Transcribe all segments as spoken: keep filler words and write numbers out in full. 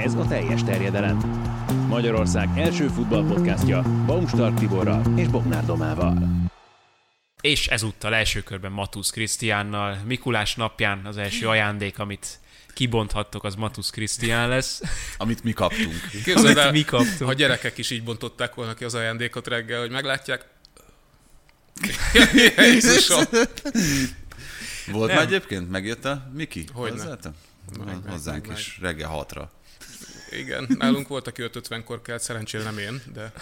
Ez a teljes terjedelem. Magyarország első futballpodcastja Baumstark Tiborral és Bognár Domával. És ezúttal első körben Matusz Krisztiánnal. Mikulás napján az első ajándék, amit kibonthattok, az Matusz Krisztián lesz. Amit mi kaptunk. Képzeld el, mi kaptunk. Ha gyerekek is így bontották volna ki az ajándékot reggel, hogy meglátják. Jézusom! Volt már egyébként? Megjött a Miki? Hogyne. Hozzánk meg, is, meg. Reggel hatra. Igen, nálunk volt, aki öt ötvenkor kelt, szerencsére nem én, de...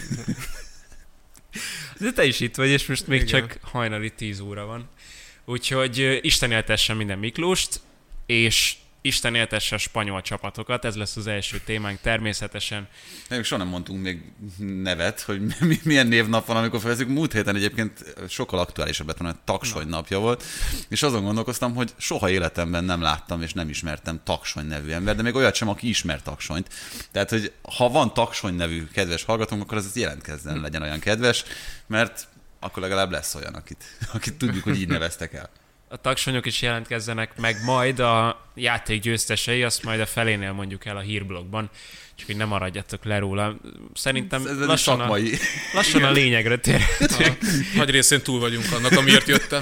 De te is itt vagy, és most még Igen. csak hajnali tíz óra van. Úgyhogy Isten éltessen minden Miklóst, és Isten éltesse a spanyol csapatokat, ez lesz az első témánk természetesen. Még soha nem mondtunk még nevet, hogy milyen névnap van, amikor felveszünk. Múlt héten egyébként sokkal aktuálisabb lett volna, Taksony Na. napja volt, és azon gondolkoztam, hogy soha életemben nem láttam és nem ismertem Taksony nevű ember, de még olyat sem, aki ismer Taksonyt. Tehát, hogy ha van Taksony nevű kedves hallgatónk, akkor az jelentkezzen, legyen olyan kedves, mert akkor legalább lesz olyan, akit, akit tudjuk, hogy így neveztek el. A taksonyok is jelentkezzenek meg, majd a játék győztesei, azt majd a felénél mondjuk el a hírblogban, csak hogy nem maradjatok le róla. Szerintem ez, ez lassan, a, lassan a lényegre térhetünk. Nagy részén túl vagyunk annak, amiért jöttem.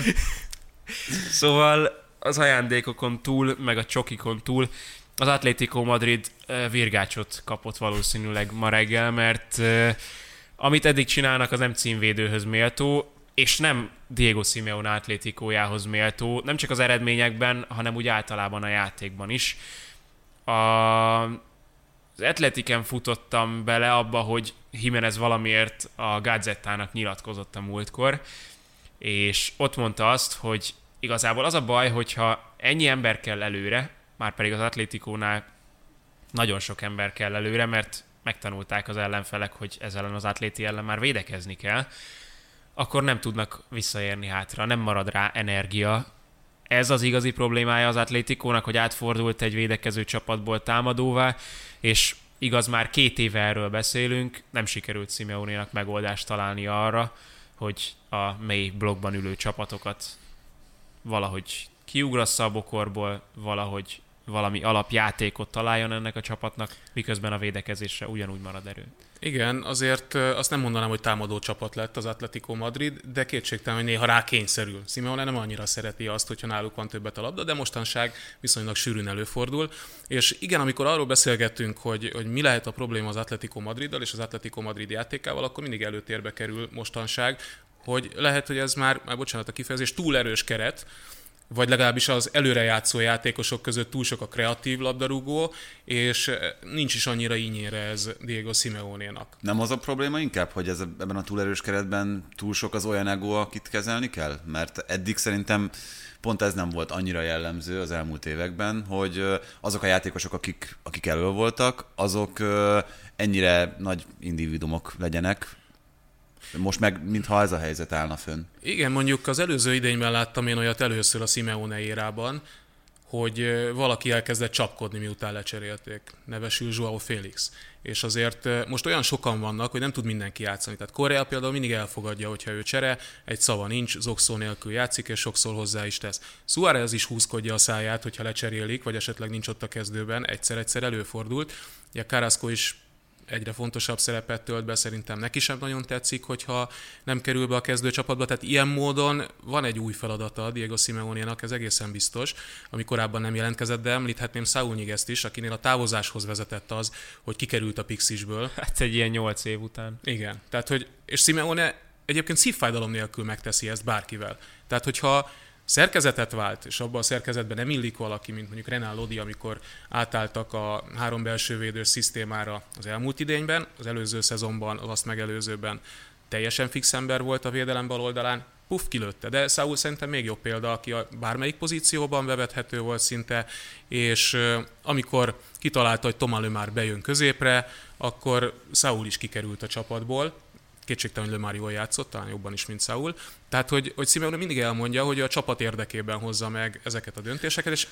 Szóval az ajándékokon túl, meg a csokikon túl az Atlético Madrid virgácsot kapott valószínűleg ma reggel, mert amit eddig csinálnak, az nem címvédőhöz méltó, és nem Diego Simeone Atlétikójához méltó, nem csak az eredményekben, hanem úgy általában a játékban is. A... Az Atletiken futottam bele abba, hogy Jiménez valamiért a Gazettának nyilatkozott a múltkor, és ott mondta azt, hogy igazából az a baj, hogyha ennyi ember kell előre, már pedig az Atlétikónál nagyon sok ember kell előre, mert megtanulták az ellenfelek, hogy ezzel az Atléti ellen már védekezni kell, akkor nem tudnak visszaérni hátra, nem marad rá energia. Ez az igazi problémája az Atlétikónak, hogy átfordult egy védekező csapatból támadóvá, és igaz, már két éve erről beszélünk, nem sikerült Simeonénak megoldást találni arra, hogy a mély blokkban ülő csapatokat valahogy kiugrassza a bokorból, valahogy valami alapjátékot találjon ennek a csapatnak, miközben a védekezésre ugyanúgy marad erő. Igen, azért azt nem mondanám, hogy támadó csapat lett az Atlético Madrid, de kétségtelen, hogy néha rá kényszerül. Simeone nem annyira szereti azt, hogyha náluk van többet a labda, de mostanság viszonylag sűrűn előfordul. És igen, amikor arról beszélgettünk, hogy, hogy mi lehet a probléma az Atlético Madriddal és az Atlético Madrid játékával, akkor mindig előtérbe kerül mostanság, hogy lehet, hogy ez már, már bocsánat a kifejezés, túl erős keret, vagy legalábbis az előrejátszó játékosok között túl sok a kreatív labdarúgó, és nincs is annyira ínyére ez Diego Simeonénak. Nem az a probléma inkább, hogy ez ebben a túlerős keretben túl sok az olyan ego, akit kezelni kell? Mert eddig szerintem pont ez nem volt annyira jellemző az elmúlt években, hogy azok a játékosok, akik, akik elő voltak, azok ennyire nagy individuumok legyenek. Most meg, mintha ez a helyzet állna fönn. Igen, mondjuk az előző idényben láttam én olyat először a Simeone érában, hogy valaki elkezdett csapkodni, miután lecserélték. Nevesül João Félix. És azért most olyan sokan vannak, hogy nem tud mindenki játszani. Tehát Correa például mindig elfogadja, hogyha ő csere, egy szava nincs, zokszó nélkül játszik, és sokszor hozzá is tesz. Suárez is húzkodja a száját, hogyha lecserélik, vagy esetleg nincs ott a kezdőben, egyszer-egyszer előfordult. Ugye Carrasco is egyre fontosabb szerepet tölt be, szerintem neki sem nagyon tetszik, hogyha nem kerül be a kezdőcsapatba, tehát ilyen módon van egy új feladata Diego Simeonénak, ez egészen biztos, ami korábban nem jelentkezett, de említhetném Saúl Ñíguezt is, akinél a távozáshoz vezetett az, hogy kikerült a Pixisből. Hát egy ilyen nyolc év után. Igen, tehát hogy, és Simeone egyébként szívfájdalom nélkül megteszi ezt bárkivel. Tehát hogyha szerkezetet vált, és abban a szerkezetben nem illik valaki, mint mondjuk Renan Lodi, amikor átálltak a három belsővédős szisztémára az elmúlt idényben, az előző szezonban, az azt megelőzőben teljesen fix ember volt a védelem bal oldalán, puff, kilőtte. De Saúl szerintem még jobb példa, aki a bármelyik pozícióban bevethető volt szinte, és amikor kitalálta, hogy Thomas Lemar bejön középre, akkor Saúl is kikerült a csapatból. Kétségtelen, hogy Lemar jól játszott, talán jobban is, mint Saúl. Tehát, hogy, hogy Simeone mindig elmondja, hogy a csapat érdekében hozza meg ezeket a döntéseket, és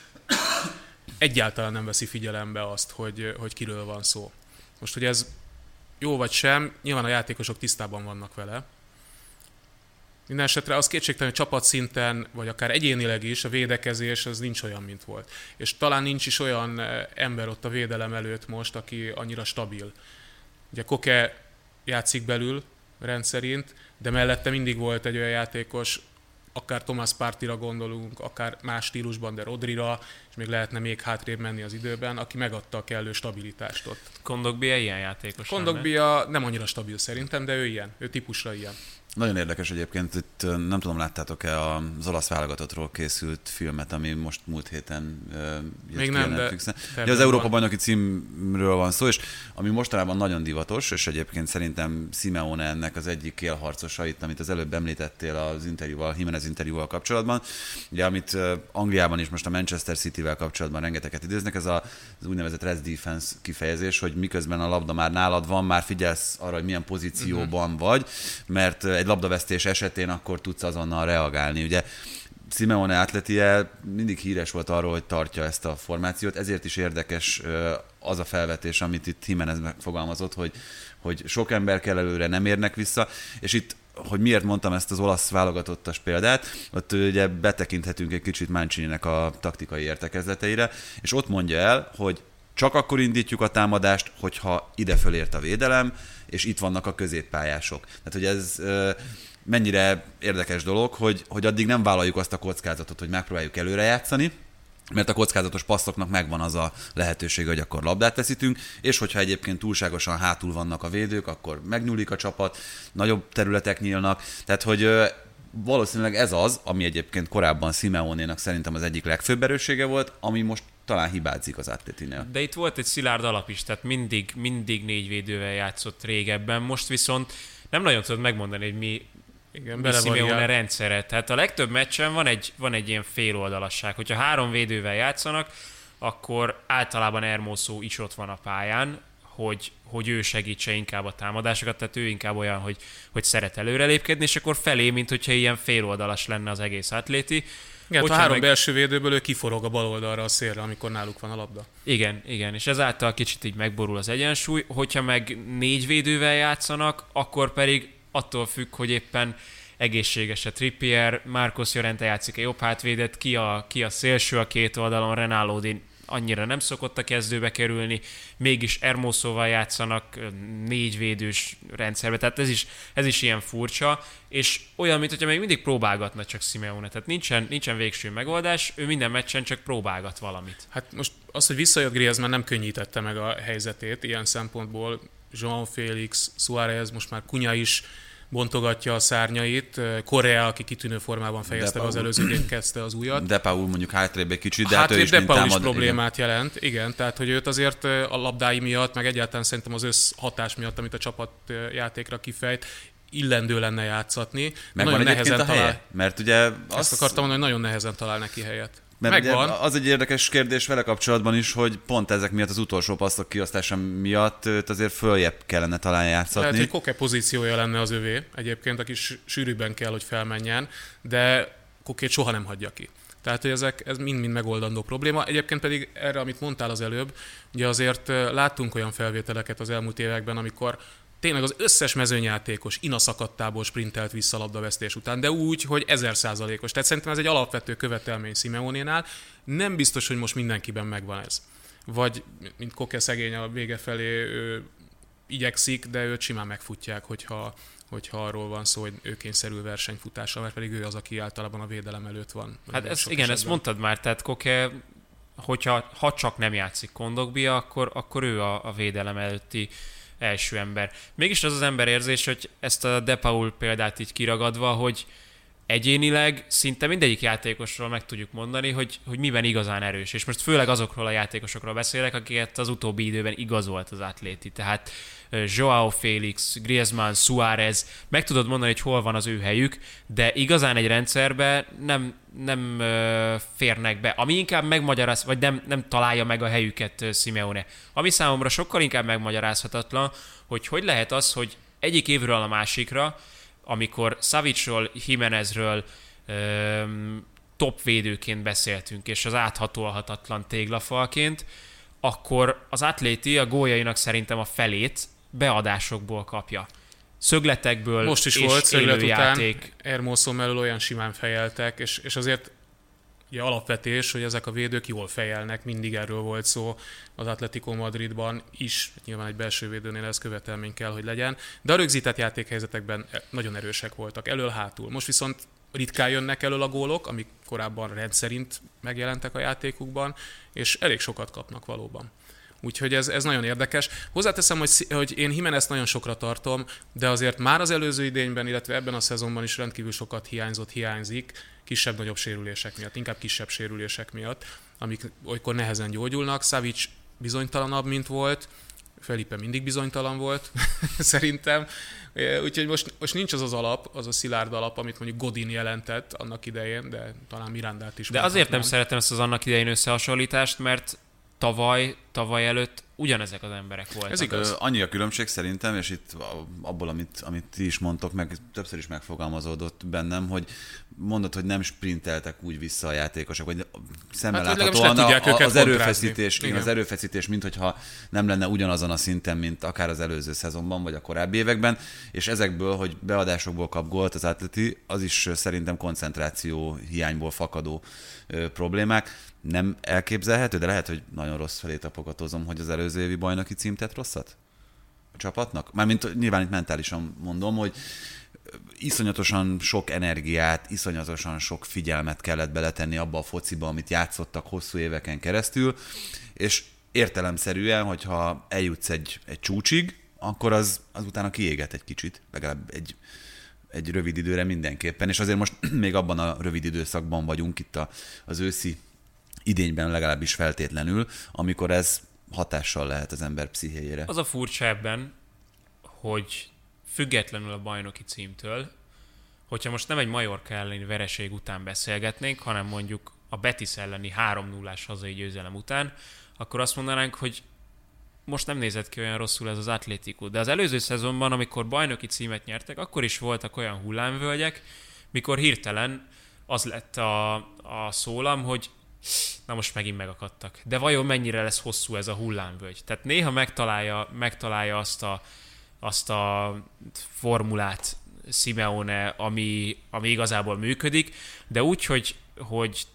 egyáltalán nem veszi figyelembe azt, hogy, hogy kiről van szó. Most, hogy ez jó vagy sem, nyilván a játékosok tisztában vannak vele, Minden esetre az kétségtelen, hogy csapatszinten, vagy akár egyénileg is a védekezés az nincs olyan, mint volt. És talán nincs is olyan ember ott a védelem előtt most, aki annyira stabil. Ugye Koke játszik belül rendszerint, de mellette mindig volt egy olyan játékos, akár Thomas Parteyra gondolunk, akár más stílusban, de Rodrira, és még lehetne még hátrébb menni az időben, aki megadta a kellő stabilitást ott. Kondogbia ilyen játékos? Kondogbia nem annyira stabil szerintem, de ő ilyen, ő típusra ilyen. Nagyon érdekes egyébként, itt nem tudom, láttátok-e az olasz válogatottról készült filmet, ami most múlt héten jött Még ki nem, a Netflixen. de Ugye az Európa-bajnoki címről van szó, és ami mostanában nagyon divatos, és egyébként szerintem Simeone ennek az egyik élharcosa itt, amit az előbb említettél az interjúval, Jimenez interjúval kapcsolatban, ugye amit Angliában is most a Manchester Cityvel kapcsolatban rengeteget idéznek, ez az úgynevezett rest defense kifejezés, hogy miközben a labda már nálad van, már figyelsz arra, hogy milyen pozícióban uh-huh. vagy, mert egy labdavesztés esetén akkor tudsz azonnal reagálni. Ugye Simeone Atletie mindig híres volt arról, hogy tartja ezt a formációt, ezért is érdekes az a felvetés, amit itt Jimenez megfogalmazott, hogy, hogy sok ember kell előre, nem érnek vissza, és itt hogy miért mondtam ezt az olasz válogatottas példát, ott ugye betekinthetünk egy kicsit Mancininek a taktikai értekezleteire, és ott mondja el, hogy csak akkor indítjuk a támadást, hogyha ide fölért a védelem, és itt vannak a középpályások. Tehát, hogy ez mennyire érdekes dolog, hogy, hogy addig nem vállaljuk azt a kockázatot, hogy megpróbáljuk előre játszani, mert a kockázatos passzoknak megvan az a lehetőség, hogy akkor labdát veszítünk, és hogyha egyébként túlságosan hátul vannak a védők, akkor megnyúlik a csapat, nagyobb területek nyílnak. Tehát, hogy valószínűleg ez az, ami egyébként korábban Simeone-nak szerintem az egyik legfőbb erőssége volt, ami most talán hibázik az Atletinél. De itt volt egy szilárd alap is, tehát mindig, mindig négy védővel játszott régebben, most viszont nem nagyon tudod megmondani, hogy mi, Igen, mi Simeone rendszere. Tehát a legtöbb meccsen van egy, van egy ilyen féloldalasság. Hogyha három védővel játszanak, akkor általában Hermoso is ott van a pályán, hogy, hogy ő segítse inkább a támadásokat, tehát ő inkább olyan, hogy, hogy szeret előrelépkedni, és akkor felé, mint hogyha ilyen féloldalas lenne az egész Atleti. Igen, a három meg... belső védőből ő kiforog a bal oldalra a szélre, amikor náluk van a labda. Igen, igen, és ezáltal kicsit így megborul az egyensúly. Hogyha meg négy védővel játszanak, akkor pedig attól függ, hogy éppen egészséges a Trippier, Marcos Llorente játszik a jobb hátvédet, ki a, ki a szélső a két oldalon, Renaldi annyira nem szokott a kezdőbe kerülni, mégis Hermosoval játszanak négy védős rendszerbe, tehát ez is, ez is ilyen furcsa, és olyan, mint hogyha még mindig próbálgatna csak Simeone, tehát nincsen, nincsen végső megoldás, ő minden meccsen csak próbálgat valamit. Hát most az, hogy visszajött Griezmann nem könnyítette meg a helyzetét, ilyen szempontból João Félix, Suárez, most már Cunha is bontogatja a szárnyait. Correa, aki kitűnő formában fejezte be az előző idén, kezdte az újat. De Paul mondjuk hátrébb egy kicsit, de hátrébb hát ő is De mint Paul támad, is problémát igen. jelent, igen, tehát hogy őt azért a labdái miatt, meg egyáltalán szerintem az összhatás miatt, amit a csapat játékra kifejt, illendő lenne játszatni. Megvan egyébként a helye? Talál. Mert ugye azt... Azt akartam mondani, hogy nagyon nehezen talál neki helyet. Mert ugye az egy érdekes kérdés vele kapcsolatban is, hogy pont ezek miatt, az utolsó passzok kiosztása miatt őt azért följebb kellene talán játszatni. Lehet, hogy Koke pozíciója lenne az övé egyébként, aki sűrűbben kell, hogy felmenjen, de Kokét soha nem hagyja ki. Tehát, hogy ezek, ez mind-mind megoldandó probléma. Egyébként pedig erre, amit mondtál az előbb, ugye azért láttunk olyan felvételeket az elmúlt években, amikor tényleg az összes mezőnyjátékos inaszakadtából sprintelt vissza labdavesztés után, de úgy, hogy ezer százalékos. Tehát szerintem ez egy alapvető követelmény Simeone-nál. Nem biztos, hogy most mindenkiben megvan ez. Vagy, mint Koke szegény a vége felé ő igyekszik, de őt simán megfutják, hogyha, hogyha arról van szó, hogy ő kényszerül versenyfutásra, mert pedig ő az, aki általában a védelem előtt van. Hát ez, igen, ezt mondtad már, tehát Koke, hogyha ha csak nem játszik Kondogbia, akkor, akkor ő a, a védelem előtti első ember. Mégis az az ember érzés, hogy ezt a De Paul példát így kiragadva, hogy egyénileg szinte mindegyik játékosról meg tudjuk mondani, hogy, hogy miben igazán erős. És most főleg azokról a játékosokról beszélek, akiket az utóbbi időben igazolt az Atleti. Tehát João Félix, Griezmann, Suárez, meg tudod mondani, hogy hol van az ő helyük, de igazán egy rendszerbe nem, nem férnek be. Ami inkább megmagyaráz, vagy nem, nem találja meg a helyüket Simeone. Ami számomra sokkal inkább megmagyarázhatatlan, hogy hogy lehet az, hogy egyik évről a másikra, amikor Savicról, Jimenezről öm, topvédőként beszéltünk, és az áthatolhatatlan téglafalként, akkor az Atleti a góljainak szerintem a felét beadásokból kapja. szögletekből most is és volt szöglet után, játék. Hermoso mellől olyan simán fejeltek, és, és azért ugye alapvetés, hogy ezek a védők jól fejelnek, mindig erről volt szó az Atlético Madridban is, nyilván egy belső védőnél ez követelmény kell, hogy legyen, de a rögzített játékhelyzetekben nagyon erősek voltak, elől-hátul. Most viszont ritkán jönnek elől a gólok, amik korábban rendszerint megjelentek a játékukban, és elég sokat kapnak valóban. Úgyhogy ez, ez nagyon érdekes. Hozzáteszem, hogy, hogy én Jiménezt nagyon sokra tartom, de azért már az előző idényben, illetve ebben a szezonban is rendkívül sokat hiányzott, hiányzik, kisebb-nagyobb sérülések miatt, inkább kisebb sérülések miatt, amik olykor nehezen gyógyulnak. Savic bizonytalanabb, mint volt, Felipe mindig bizonytalan volt, szerintem. Úgyhogy most, most nincs az az alap, az a szilárd alap, amit mondjuk Godin jelentett annak idején, de talán Mirandát is. De azért nem szeretem ezt az annak idején összehasonlítást, mert tavaly, tavaly előtt ugyanezek az emberek voltak. Ez igaz. Ö, annyi a különbség szerintem, és itt abból, amit, amit ti is mondtok, meg többször is megfogalmazódott bennem, hogy mondod, hogy nem sprinteltek úgy vissza a játékosok, vagy szemmel hát, láthatóan a, az erőfeszítés, igen. az erőfeszítés, minthogyha nem lenne ugyanazon a szinten, mint akár az előző szezonban, vagy a korábbi években, és ezekből, hogy beadásokból kap gólt az Atleti, az is szerintem koncentráció hiányból fakadó ö, problémák. Nem elképzelhető, de lehet, hogy nagyon rossz felé tapogatózom, hogy az előző évi bajnoki cím tett rosszat a csapatnak. Mármint nyilván itt mentálisan mondom, hogy iszonyatosan sok energiát, iszonyatosan sok figyelmet kellett beletenni abba a fociba, amit játszottak hosszú éveken keresztül, és értelemszerűen, hogyha eljutsz egy, egy csúcsig, akkor az, az utána kiéget egy kicsit, legalább egy, egy rövid időre mindenképpen, és azért most még abban a rövid időszakban vagyunk itt a, az őszi idényben legalábbis feltétlenül, amikor ez hatással lehet az ember pszichéjére. Az a furcsa ebben, hogy függetlenül a bajnoki címtől, hogyha most nem egy Majorca elleni vereség után beszélgetnénk, hanem mondjuk a Betis elleni három nullás hazai győzelem után, akkor azt mondanánk, hogy most nem nézett ki olyan rosszul ez az Atlético. De az előző szezonban, amikor bajnoki címet nyertek, akkor is voltak olyan hullámvölgyek, mikor hirtelen az lett a, a szólam, hogy na most megint megakadtak. De vajon mennyire lesz hosszú ez a hullámvölgy? Tehát néha megtalálja, megtalálja azt a, azt a formulát Simeone, ami, ami igazából működik, de úgy, hogy, hogy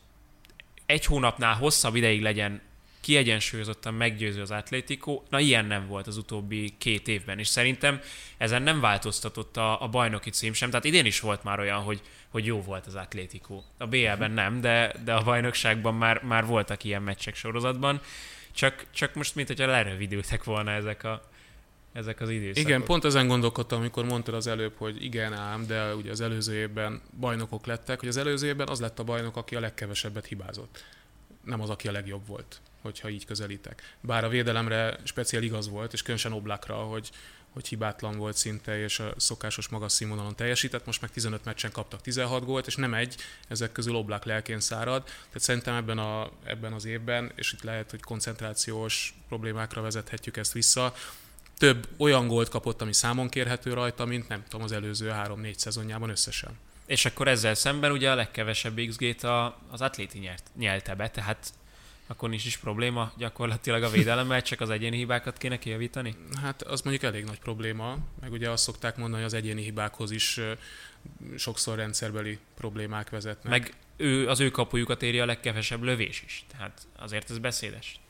egy hónapnál hosszabb ideig legyen kiegyensúlyozottan meggyőző az Atlético, na ilyen nem volt az utóbbi két évben, és szerintem ezen nem változtatott a, a bajnoki cím sem, tehát idén is volt már olyan, hogy, hogy jó volt az Atlético. A bé el-ben nem, de, de a bajnokságban már, már voltak ilyen meccsek sorozatban, csak, csak most mint hogyha lerövidültek volna ezek, a, ezek az időszakok. Igen, pont ezen gondolkodtam, amikor mondtad az előbb, hogy igen ám, de ugye az előző évben bajnokok lettek, hogy az előző évben az lett a bajnok, aki a legkevesebbet hibázott. Nem az, aki a legjobb volt, hogyha így közelítek. Bár a védelemre speciál igaz volt, és különösen Oblakra, hogy, hogy hibátlan volt szinte, és a szokásos magas színvonalon teljesített, most meg tizenöt meccsen kaptak tizenhat gólt, és nem egy, ezek közül Oblak lelkén szárad. Tehát szerintem ebben, a, ebben az évben, és itt lehet, hogy koncentrációs problémákra vezethetjük ezt vissza, több olyan gólt kapott, ami számon kérhető rajta, mint nem tudom, az előző három-négy szezonjában összesen. És akkor ezzel szemben ugye a legkevesebb iksz gét a, az Atléti nyert, nyelte be, tehát akkor nincs is probléma gyakorlatilag a védelemmel, csak az egyéni hibákat kéne kijavítani? Hát az mondjuk elég nagy probléma, meg ugye azt szokták mondani, hogy az egyéni hibákhoz is sokszor rendszerbeli problémák vezetnek. Meg ő, az ő kapujukat éri a legkevesebb lövés is, tehát azért ez beszédes.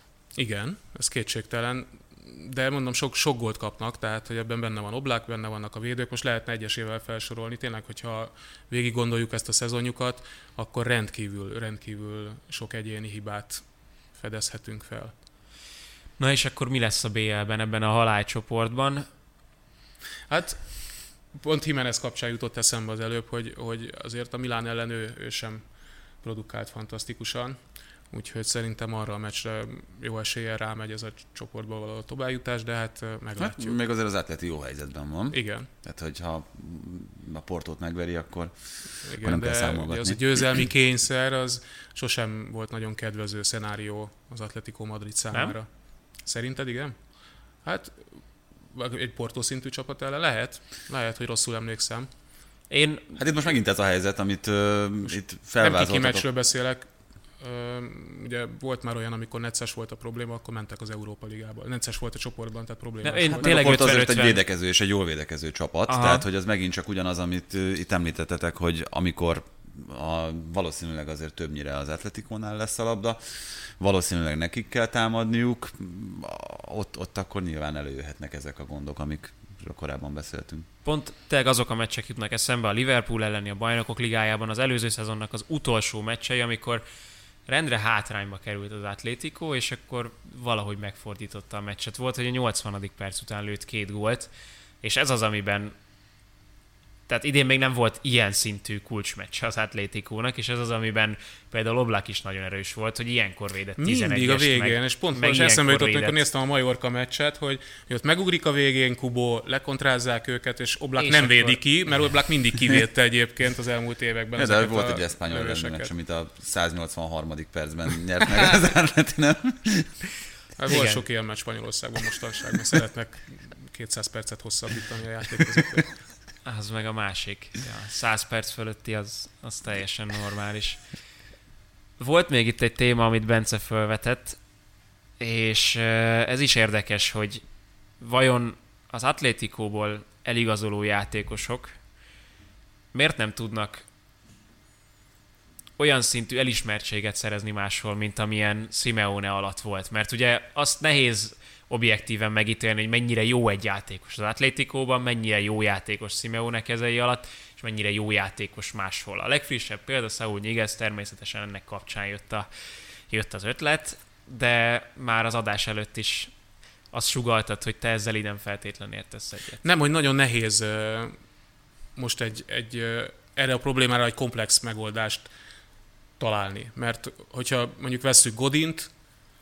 Igen, ez kétségtelen, de mondom, sok, sok gólt kapnak, tehát hogy ebben benne van Oblak, benne vannak a védők, most lehetne egyesével felsorolni, tényleg, hogyha végig gondoljuk ezt a szezonjukat, akkor rendkívül, rendkívül sok egyéni hibát fedezhetünk fel. Na és akkor mi lesz a bé el-ben ebben a halálcsoportban? Hát pont Jiménez kapcsán jutott eszembe az előbb, hogy, hogy azért a Milán ellen ő, ő sem produkált fantasztikusan, úgyhogy szerintem arra a meccsre jó eséllyel rámegy ez a csoportba való továbbjutás, de hát meglátjuk. Hát, még azért az Atleti jó helyzetben van. Igen. Tehát, hogyha a Portót megveri, akkor, Igen, akkor nem kell de számolgatni. az a győzelmi kényszer, az sosem volt nagyon kedvező szenárió az Atletico Madrid számára. Nem? Szerinted igen? Hát egy Porto szintű csapat ellen lehet. Lehet, hogy rosszul emlékszem. Én... Hát itt most megint ez a helyzet, amit uh, itt nem kiki felvázoltatok. meccsről beszélek, ugye volt már olyan, amikor necces volt a probléma, akkor mentek az Európa Ligába. Necces volt a csoportban, tehát probléma. Én Hát tényleg volt azért ötven egy védekező és egy jól védekező csapat, Aha. tehát hogy az megint csak ugyanaz, amit itt említettetek, hogy amikor a, valószínűleg azért többnyire az Atleticónál lesz a labda, valószínűleg nekik kell támadniuk, ott, ott akkor nyilván előjöhetnek ezek a gondok, amik korábban beszéltünk. Pont tényleg azok a meccsek jutnak eszembe a Liverpool elleni a Bajnokok Ligájában az előző szezonnak az utolsó meccsei, amikor rendre hátrányba került az Atlético, és akkor valahogy megfordította a meccset. Volt, hogy a nyolcvanadik perc után lőtt két gólt, és ez az, amiben tehát idén még nem volt ilyen szintű kulcsmeccs az Atléticónak, és ez az, amiben például Oblak is nagyon erős volt, hogy ilyenkor védett tizenegyest. Mindig a végén, meg, és pont meg most eszembe jutott, védett. amikor néztem a Majorka meccset, hogy, hogy ott megugrik a végén Kubo, lekontrázzák őket, és Oblak És nem akkor... védi ki, mert Oblak mindig kivédte egyébként az elmúlt években. Ja, de volt egy eszpányol meccs, amit a száznyolcvanharmadik percben nyert meg az Atleti, nem? Hát volt sok ilyen meccs Spanyolországban mostanságban, szeretnek kétszáz percet hosszabbítani a játékvezetők. Az meg a másik. Ja, száz perc fölötti az, az teljesen normális. Volt még itt egy téma, amit Bence felvetett, és ez is érdekes, hogy vajon az Atléticóból eligazoló játékosok miért nem tudnak olyan szintű elismertséget szerezni máshol, mint amilyen Simeone alatt volt. Mert ugye azt nehéz objektíven megítélni, hogy mennyire jó egy játékos az Atléticóban, mennyire jó játékos Simeone kezei alatt, és mennyire jó játékos máshol. A legfrissebb példa Saúl Ñíguez, természetesen ennek kapcsán jött, a, jött az ötlet, de már az adás előtt is azt sugalltad, hogy te ezzel így nem feltétlenül értesz egyet. Nem, hogy nagyon nehéz most egy, egy erre a problémára egy komplex megoldást találni. Mert hogyha mondjuk vesszük Godint,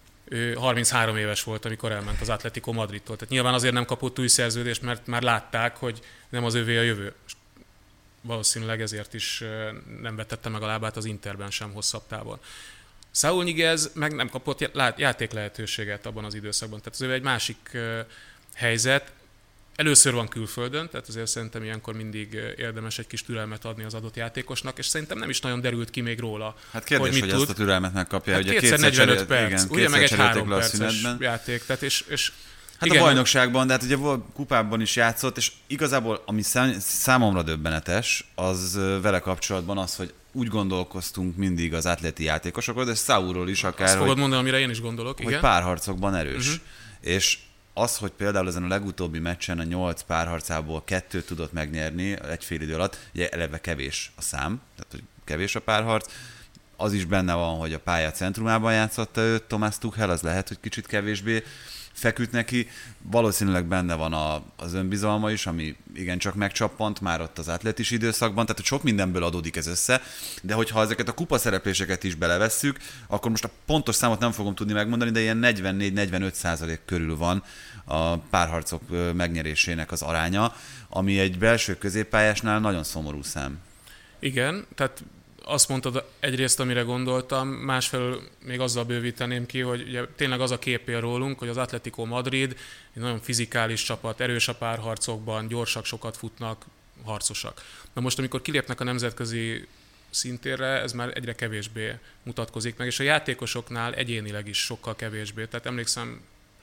ő harminchárom éves volt, amikor elment az Atletico Madridtól. Tehát nyilván azért nem kapott új szerződést, mert már látták, hogy nem az övé a jövő. Valószínűleg ezért is nem vetette meg a lábát az Interben sem hosszabb távon. Saúl Ñíguez meg nem kapott játék lehetőséget abban az időszakban. Tehát az övé egy másik helyzet. Először van külföldön, tehát azért szerintem ilyenkor mindig érdemes egy kis türelmet adni az adott játékosnak, és szerintem nem is nagyon derült ki még róla. Hát kérdés, hogy, hogy tud. ezt a türelmet megkapja. Hát ugye kétszer negyvenöt perc, igen, ugye meg egy három le a perces szünetben. játék. Tehát és, és Hát igen, a bajnokságban, de hát ugye volt kupában is játszott, és igazából ami számomra döbbenetes, az vele kapcsolatban az, hogy úgy gondolkoztunk mindig az atleti játékosokról, de Saúlról is akár, azt hogy, fogod mondani, amire én is gondolok, hogy igen. párharcokban erős. Uh-huh. És az, hogy például ezen a legutóbbi meccsen a nyolc párharcából kettőt tudott megnyerni egy fél idő alatt, ugye eleve kevés a szám, tehát hogy kevés a párharc, az is benne van, hogy a pálya centrumában játszotta őt Thomas Tuchel, az lehet, hogy kicsit kevésbé feküdt neki. Valószínűleg benne van a, az önbizalma is, ami igencsak megcsappant már ott az atletis időszakban, tehát hogy sok mindenből adódik ez össze, de hogyha ezeket a kupaszerepléseket is belevesszük, akkor most a pontos számot nem fogom tudni megmondani, de ilyen negyvennégy-negyvenöt százalék körül van a párharcok megnyerésének az aránya, ami egy belső középpályásnál nagyon szomorú szám. Igen, tehát azt mondtad egyrészt, amire gondoltam, másfelől még azzal bővíteném ki, hogy ugye tényleg az a kép él rólunk, hogy az Atletico Madrid egy nagyon fizikális csapat, erős a párharcokban, gyorsak, sokat futnak, harcosak. Na most, amikor kilépnek a nemzetközi szintérre, ez már egyre kevésbé mutatkozik meg, és a játékosoknál egyénileg is sokkal kevésbé. Tehát emlékszem,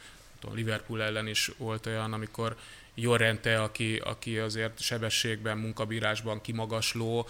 a Liverpool ellen is volt olyan, amikor Llorente, aki, aki azért sebességben, munkabírásban kimagasló,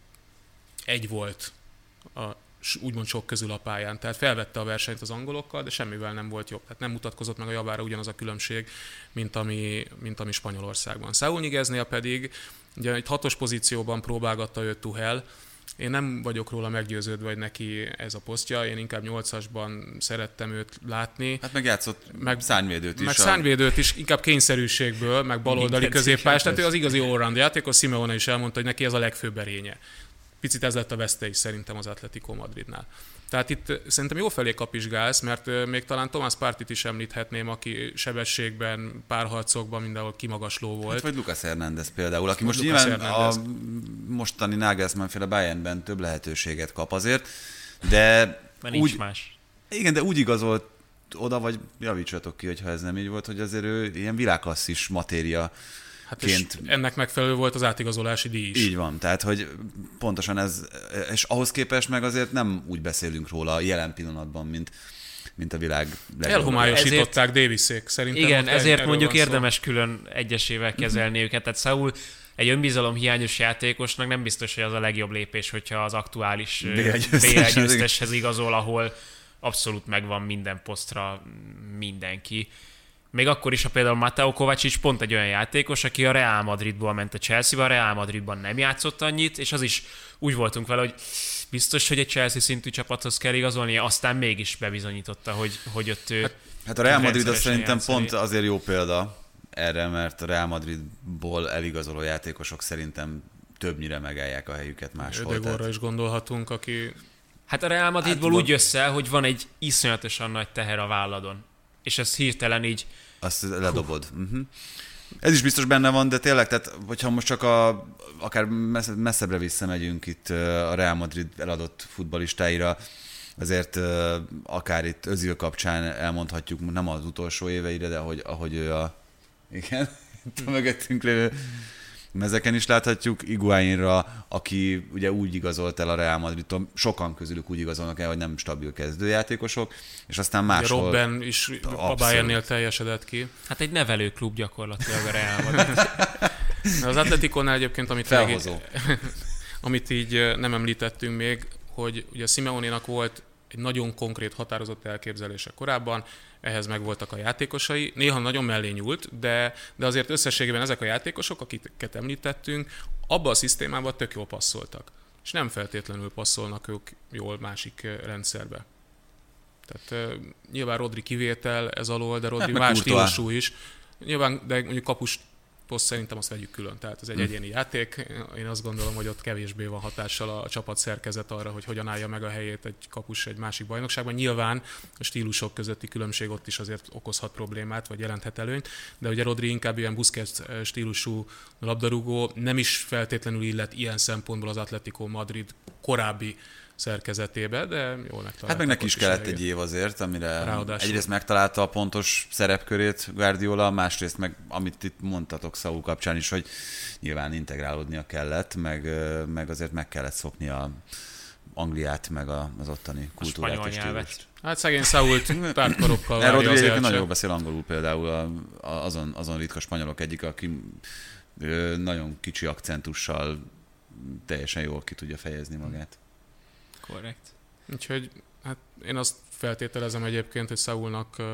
egy volt a, úgymond sok közül a pályán. Tehát felvette a versenyt az angolokkal, de semmivel nem volt jobb. Tehát nem mutatkozott meg a javára ugyanaz a különbség, mint ami, mint ami Spanyolországban. Saúl Ñígueznél pedig ugye egy hatos pozícióban próbálgatta őt Tuchel. Én nem vagyok róla meggyőződve, hogy neki ez a posztja. Én inkább nyolcasban szerettem őt látni. Hát meg játszott meg szárnyvédőt is. Meg a... szárnyvédőt is, inkább kényszerűségből, meg baloldali középpályás. Tehát ő az igazi all-round játékos. Simeone is elmondta, hogy neki ez a legfőbb erénye. Picit ez lett a veszte is szerintem az Atletico Madridnál. Tehát itt szerintem jó felé kapizsgálsz, mert még talán Thomas Parteyt is említhetném, aki sebességben, párharcokban mindenhol kimagasló volt. Hát vagy Lucas Hernández például, aki most Lucas nyilván Hernández. a mostani Nagelsmann-féle Bayernben több lehetőséget kap azért, de Mert úgy, nincs más. Igen, de úgy igazolt oda, vagy javítsatok ki, hogyha ez nem így volt, hogy azért ő ilyen világklasszis matéria Hát és ennek megfelelő volt az átigazolási díj is. Így van, tehát hogy pontosan ez, és ahhoz képest meg azért nem úgy beszélünk róla jelen pillanatban, mint, mint a világ legjobb. Elhomályosították ezért... Davisék szerintem. Igen, ezért mondjuk érdemes szó. külön egyesével kezelni mm-hmm. őket. Tehát Saul egy önbizalom hiányos játékosnak nem biztos, hogy az a legjobb lépés, hogyha az aktuális bé egy győzteshez igazol, ahol abszolút megvan minden posztra mindenki. Még akkor is, ha például Mateo Kovacic pont egy olyan játékos, aki a Real Madridból ment a Chelsea-ba, a Real Madridban nem játszott annyit, és az is úgy voltunk vele, hogy biztos, hogy egy Chelsea szintű csapathoz kell igazolni, aztán mégis bebizonyította, hogy, hogy ott ő... Hát, hát a Real Madrid az szerintem játszani. Pont azért jó példa erre, mert a Real Madridból eligazoló játékosok szerintem többnyire megállják a helyüket máshol. Ödegorra is gondolhatunk, aki... Hát a Real Madridból hát, úgy jössz el, hogy van egy iszonyatosan nagy teher a válladon. És ez hirtelen így... Azt ledobod. Uh-huh. Ez is biztos benne van, de tényleg, tehát, hogyha most csak a, akár messzebbre visszamegyünk itt a Real Madrid eladott futballistáira, azért akár itt Özil kapcsán elmondhatjuk, nem az utolsó éveire, de ahogy, ahogy ő a... Igen, itt a mögöttünk lévő mezeken is láthatjuk, Higuainra, aki ugye úgy igazolt el a Real Madridtól, sokan közülük úgy igazolnak el, hogy nem stabil kezdőjátékosok, és aztán máshol... Robben is a Bayernnél teljesedett ki. Hát egy nevelőklub gyakorlatilag a Real Madrid. Az Atleticónál egyébként, amit, Felhozó. Még, amit így nem említettünk még, hogy ugye Simeonénak volt egy nagyon konkrét, határozott elképzelése korábban, ehhez megvoltak a játékosai. Néha nagyon mellé nyúlt, de, de azért összességében ezek a játékosok, akiket említettünk, abba a szisztémában tök jól passzoltak. És nem feltétlenül passzolnak ők jól másik rendszerbe. Tehát uh, nyilván Rodri kivétel ez alól, de Rodri hát más stílusú is. Nyilván, de mondjuk kapus poszt szerintem azt vegyük külön, tehát ez egy hmm. egyéni játék. Én azt gondolom, hogy ott kevésbé van hatással a csapat szerkezet arra, hogy hogyan állja meg a helyét egy kapus egy másik bajnokságban. Nyilván a stílusok közötti különbség ott is azért okozhat problémát, vagy jelenthet előnyt, de ugye Rodri inkább ilyen Busquets stílusú labdarúgó, nem is feltétlenül illet ilyen szempontból az Atletico Madrid korábbi szerkezetébe, de jól megtalálta. Hát meg neki is kellett egy év azért, amire ráadásul egyrészt megtalálta a pontos szerepkörét Guardiola, másrészt meg, amit itt mondtatok Saul kapcsán is, hogy nyilván integrálódnia kellett, meg, meg azért meg kellett szokni a Angliát, meg az ottani kultúrát és stílust. Hát szegény Sault pártkarokkal várja Rodri az egyébként nagyon jól beszél angolul például, a, a, azon, azon ritka spanyolok egyik, aki nagyon kicsi akcentussal teljesen jól ki tudja fejezni magát. Korrekt. Úgyhogy hát én azt feltételezem egyébként, hogy Saulnak uh,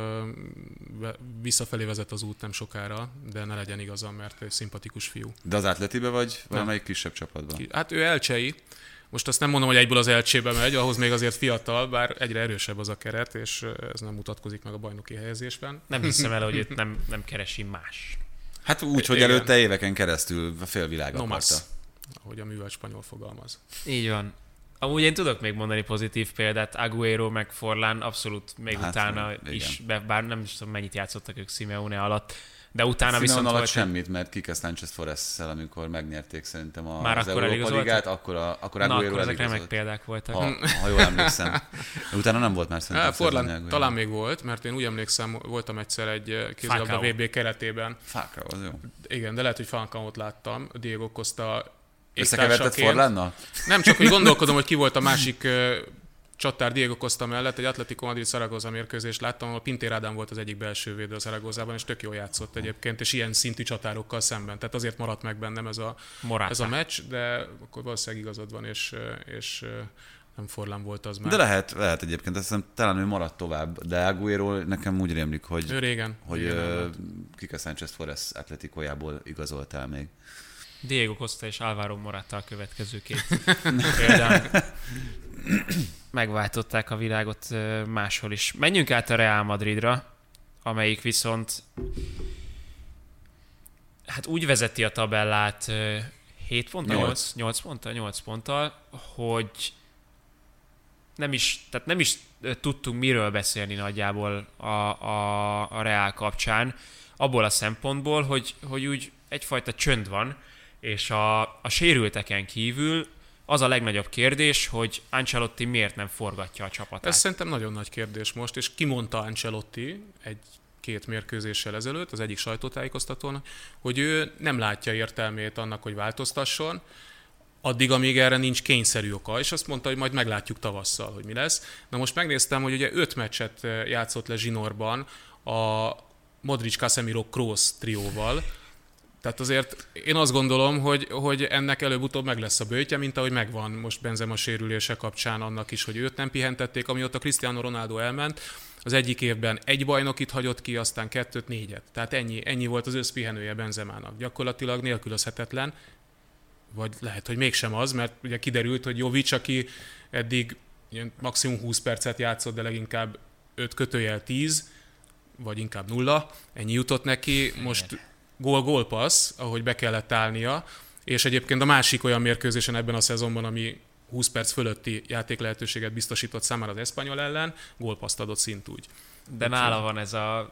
visszafelé vezet az út nem sokára, de ne legyen igazam, mert egy szimpatikus fiú. De az Atletibe vagy valamelyik kisebb csapatban? Hát ő elcsei. Most azt nem mondom, hogy egyből az Elcsébe megy, ahhoz még azért fiatal, bár egyre erősebb az a keret, és ez nem mutatkozik meg a bajnoki helyezésben. Nem hiszem el, hogy itt nem, nem keresi más. Hát úgy, hogy igen. Előtte éveken keresztül a félvilág no akarta. Ahogy a művelt spanyol fogalmaz. Így van. Amúgy én tudok még mondani pozitív példát, Agüero meg Forlán abszolút még hát, utána igen. is, bár nem is tudom mennyit játszottak ők Simeone alatt, de utána Simeone viszont alatt volt... semmit, mert Quique Sánchez Forest-szel, amikor megnyerték szerintem a, már az Európa Ligát, akkor, a, akkor Agüero Na, akkor ezek remek példák voltak. Ha, ha jól emlékszem. Utána nem volt már szerintem. Forlán talán még volt, mert én úgy emlékszem, voltam egyszer egy kézilabda vé bé keretében. Falcao, az jó. Igen, de lehet, hogy Falcaót láttam. Diego Costa összekeverted Forlánnal? Nem, csak hogy gondolkodom, hogy ki volt a másik uh, csatár Diego Costa mellett. Egy Atletico Madrid-Zaragoza mérkőzést láttam, ahol Pintér Ádám volt az egyik belső védő a Zaragozában, és tök jól játszott egyébként, és ilyen szintű csatárokkal szemben. Tehát azért maradt meg bennem ez a, ez a meccs, de akkor valószínűleg igazad van, és, és nem Forlán volt az már. De lehet, lehet egyébként, azt hiszem, talán ő maradt tovább, de Agüero nekem úgy rémlik, hogy, ő régen, hogy régen Quique Sánchez Forest Atleticójából igazoltál még. Diego Costa és Álvaro Morata a következő két példán. Megváltották a világot máshol is. Menjünk át a Real Madridra, amelyik viszont hát úgy vezeti a tabellát hét ponttal, nyolc, nyolc ponttal, nyolc ponttal, hogy nem is, tehát nem is tudtunk miről beszélni nagyjából a, a, a Real kapcsán, abból a szempontból, hogy, hogy úgy egyfajta csönd van, és a, a sérülteken kívül az a legnagyobb kérdés, hogy Ancelotti miért nem forgatja a csapatát. Ez szerintem nagyon nagy kérdés most, és kimondta Ancelotti egy két mérkőzéssel ezelőtt, az egyik sajtótájékoztatón, hogy ő nem látja értelmét annak, hogy változtasson, addig, amíg erre nincs kényszerű oka, és azt mondta, hogy majd meglátjuk tavasszal, hogy mi lesz. Na most megnéztem, hogy ugye öt meccset játszott le zsinórban a Modric, Casemiro, Kroos trióval, tehát azért én azt gondolom, hogy, hogy ennek előbb-utóbb meg lesz a böjtje, mint ahogy megvan most Benzema sérülése kapcsán annak is, hogy őt nem pihentették, amióta Cristiano Ronaldo elment. Az egyik évben egy bajnokit hagyott ki, aztán kettőt, négyet. Tehát ennyi, ennyi volt az összpihenője Benzemának. Gyakorlatilag nélkülözhetetlen, vagy lehet, hogy mégsem az, mert ugye kiderült, hogy Jovic, aki eddig maximum húsz percet játszott, de leginkább öt kötőjel tíz, vagy inkább nulla, ennyi jutott neki, most gól-gól passz, ahogy be kellett állnia, és egyébként a másik olyan mérkőzésen ebben a szezonban, ami húsz perc fölötti játék lehetőséget biztosított számára az Espanyol ellen, gólpaszt adott szintúgy. De úgy nála van ez a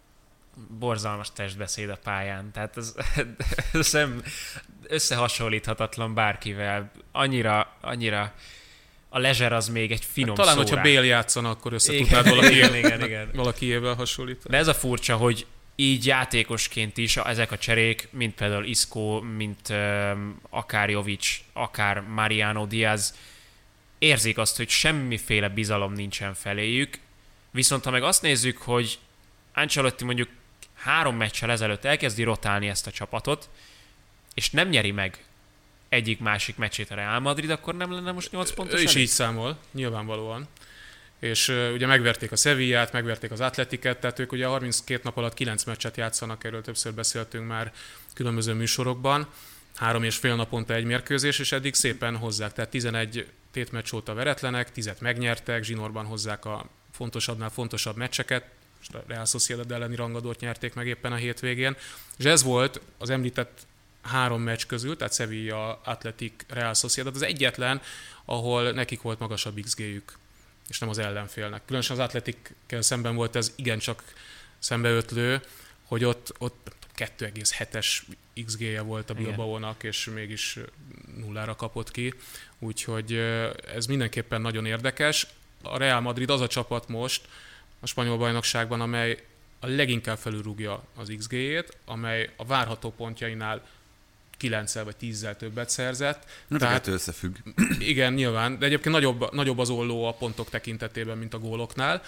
borzalmas testbeszéd a pályán, tehát ez, ez nem összehasonlíthatatlan bárkivel. Annyira, annyira a leisure az még egy finom hát, talán, szó hogyha rá. Bale játszana, akkor összetudnád valaki, igen, igen, igen. valakiével hasonlítani. De ez a furcsa, hogy így játékosként is ezek a cserék, mint például Isco, mint um, akár Jovic, akár Mariano Diaz, érzik azt, hogy semmiféle bizalom nincsen feléjük. Viszont ha meg azt nézzük, hogy Ancelotti mondjuk három meccsel ezelőtt elkezdi rotálni ezt a csapatot, és nem nyeri meg egyik-másik meccsét a Real Madrid, akkor nem lenne most nyolc pontos? Ő is így számol, nyilvánvalóan. És uh, ugye megverték a Sevillát, megverték az Atletiket, tehát ők ugye harminckét nap alatt kilenc meccset játszanak, erről többször beszéltünk már különböző műsorokban. Három és fél naponta egy mérkőzés, és eddig szépen hozzák. Tehát tizenegy tétmeccs óta veretlenek, tízet megnyertek, zsinórban hozzák a fontosabbnál fontosabb meccseket, és a Real Sociedad elleni rangadót nyerték meg éppen a hétvégén. És ez volt az említett három meccs közül, tehát Sevilla, Atletic, Real Sociedad az egyetlen, ahol nekik volt magasabb iksz gé-jük, és nem az ellenfélnek. Különösen az Atletic-kel szemben volt ez igencsak szembeötlő, hogy ott, ott kettő egész hetes iksz gé-je volt a Bilbaónak, és mégis nullára kapott ki. Úgyhogy ez mindenképpen nagyon érdekes. A Real Madrid az a csapat most a spanyol bajnokságban, amely a leginkább felülrúgja az iksz gé-jét, amely a várható pontjainál kilenccel vagy tízzel többet szerzett. Na, tehát összefügg. Igen, nyilván, de egyébként nagyobb, nagyobb az olló a pontok tekintetében, mint a góloknál,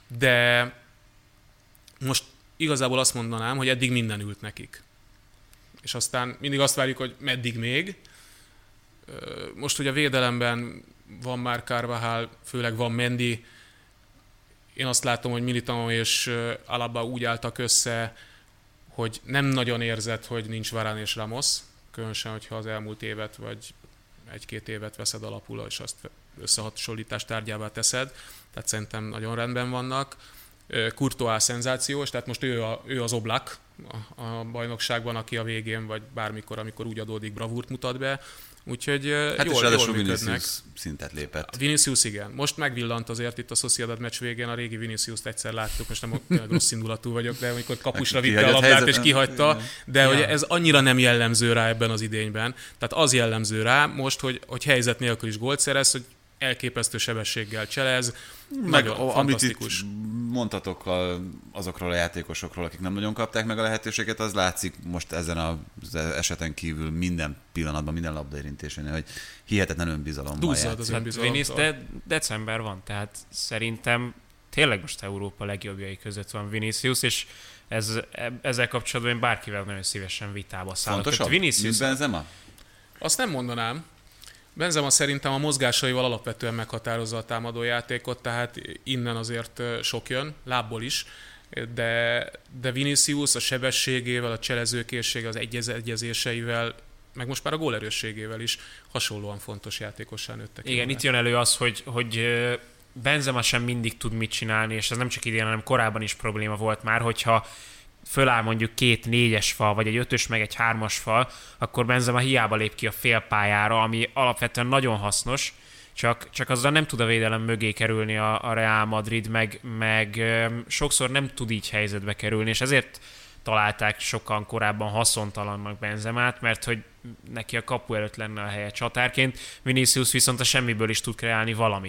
de most igazából azt mondanám, hogy eddig minden ült nekik. És aztán mindig azt várjuk, hogy meddig még. Most ugye a védelemben van már Carvajal, főleg van Mendy. Én azt látom, hogy Militao és Alaba úgy álltak össze, hogy nem nagyon érzed, hogy nincs Varane és Ramos, különösen, hogyha az elmúlt évet vagy egy-két évet veszed alapul, és azt összehasonlítás tárgyává teszed. Tehát szerintem nagyon rendben vannak. Courtois szenzációs, tehát most ő, a, ő az Oblak a, a bajnokságban, aki a végén, vagy bármikor, amikor úgy adódik, bravúrt mutat be. Úgyhogy hát jól, jól működnek. Vinicius szintet lépett. Vinicius igen. Most megvillant azért itt a Sociedad meccs végén, a régi Viniciust egyszer láttuk, most nem rossz indulatú vagyok, de amikor kapusra vitte a labdát és kihagyta, de ja. Ugye ez annyira nem jellemző rá ebben az idényben. Tehát az jellemző rá most, hogy, hogy helyzet nélkül is gólt szerez, hogy elképesztő sebességgel cselez, meg a, fantasztikus. Amit itt mondtatok a, azokról a játékosokról, akik nem nagyon kapták meg a lehetőséget, az látszik most ezen az eseten kívül minden pillanatban, minden labdaérintésénél, hogy hihetetlen önbizalommal játszik. Az önbizalom. Hát, de december van, tehát szerintem tényleg most Európa legjobbjai között van Vinicius, és ez, ezzel kapcsolatban én bárkivel nagyon szívesen vitába szállok. Fontosabb, Vinicius... mint Benzema? Azt nem mondanám. Benzema szerintem a mozgásaival alapvetően meghatározza a támadójátékot, tehát innen azért sok jön, lábból is, de, de Vinicius a sebességével, a cselezőkészséggel, az egyez, egyezéseivel, meg most már a gólerősségével is hasonlóan fontos játékossá nőttek. Igen, itt jön elő az, hogy, hogy Benzema sem mindig tud mit csinálni, és ez nem csak idén, hanem korábban is probléma volt már, hogyha föláll mondjuk két négyes fal, vagy egy ötös, meg egy hármas fal, akkor Benzema hiába lép ki a félpályára, ami alapvetően nagyon hasznos, csak, csak azzal nem tud a védelem mögé kerülni a, a Real Madrid, meg, meg öm, sokszor nem tud így helyzetbe kerülni, és ezért találták sokan korábban haszontalannak Benzemát, mert hogy neki a kapu előtt lenne a helye csatárként, Vinicius viszont a semmiből is tud kreálni valamit.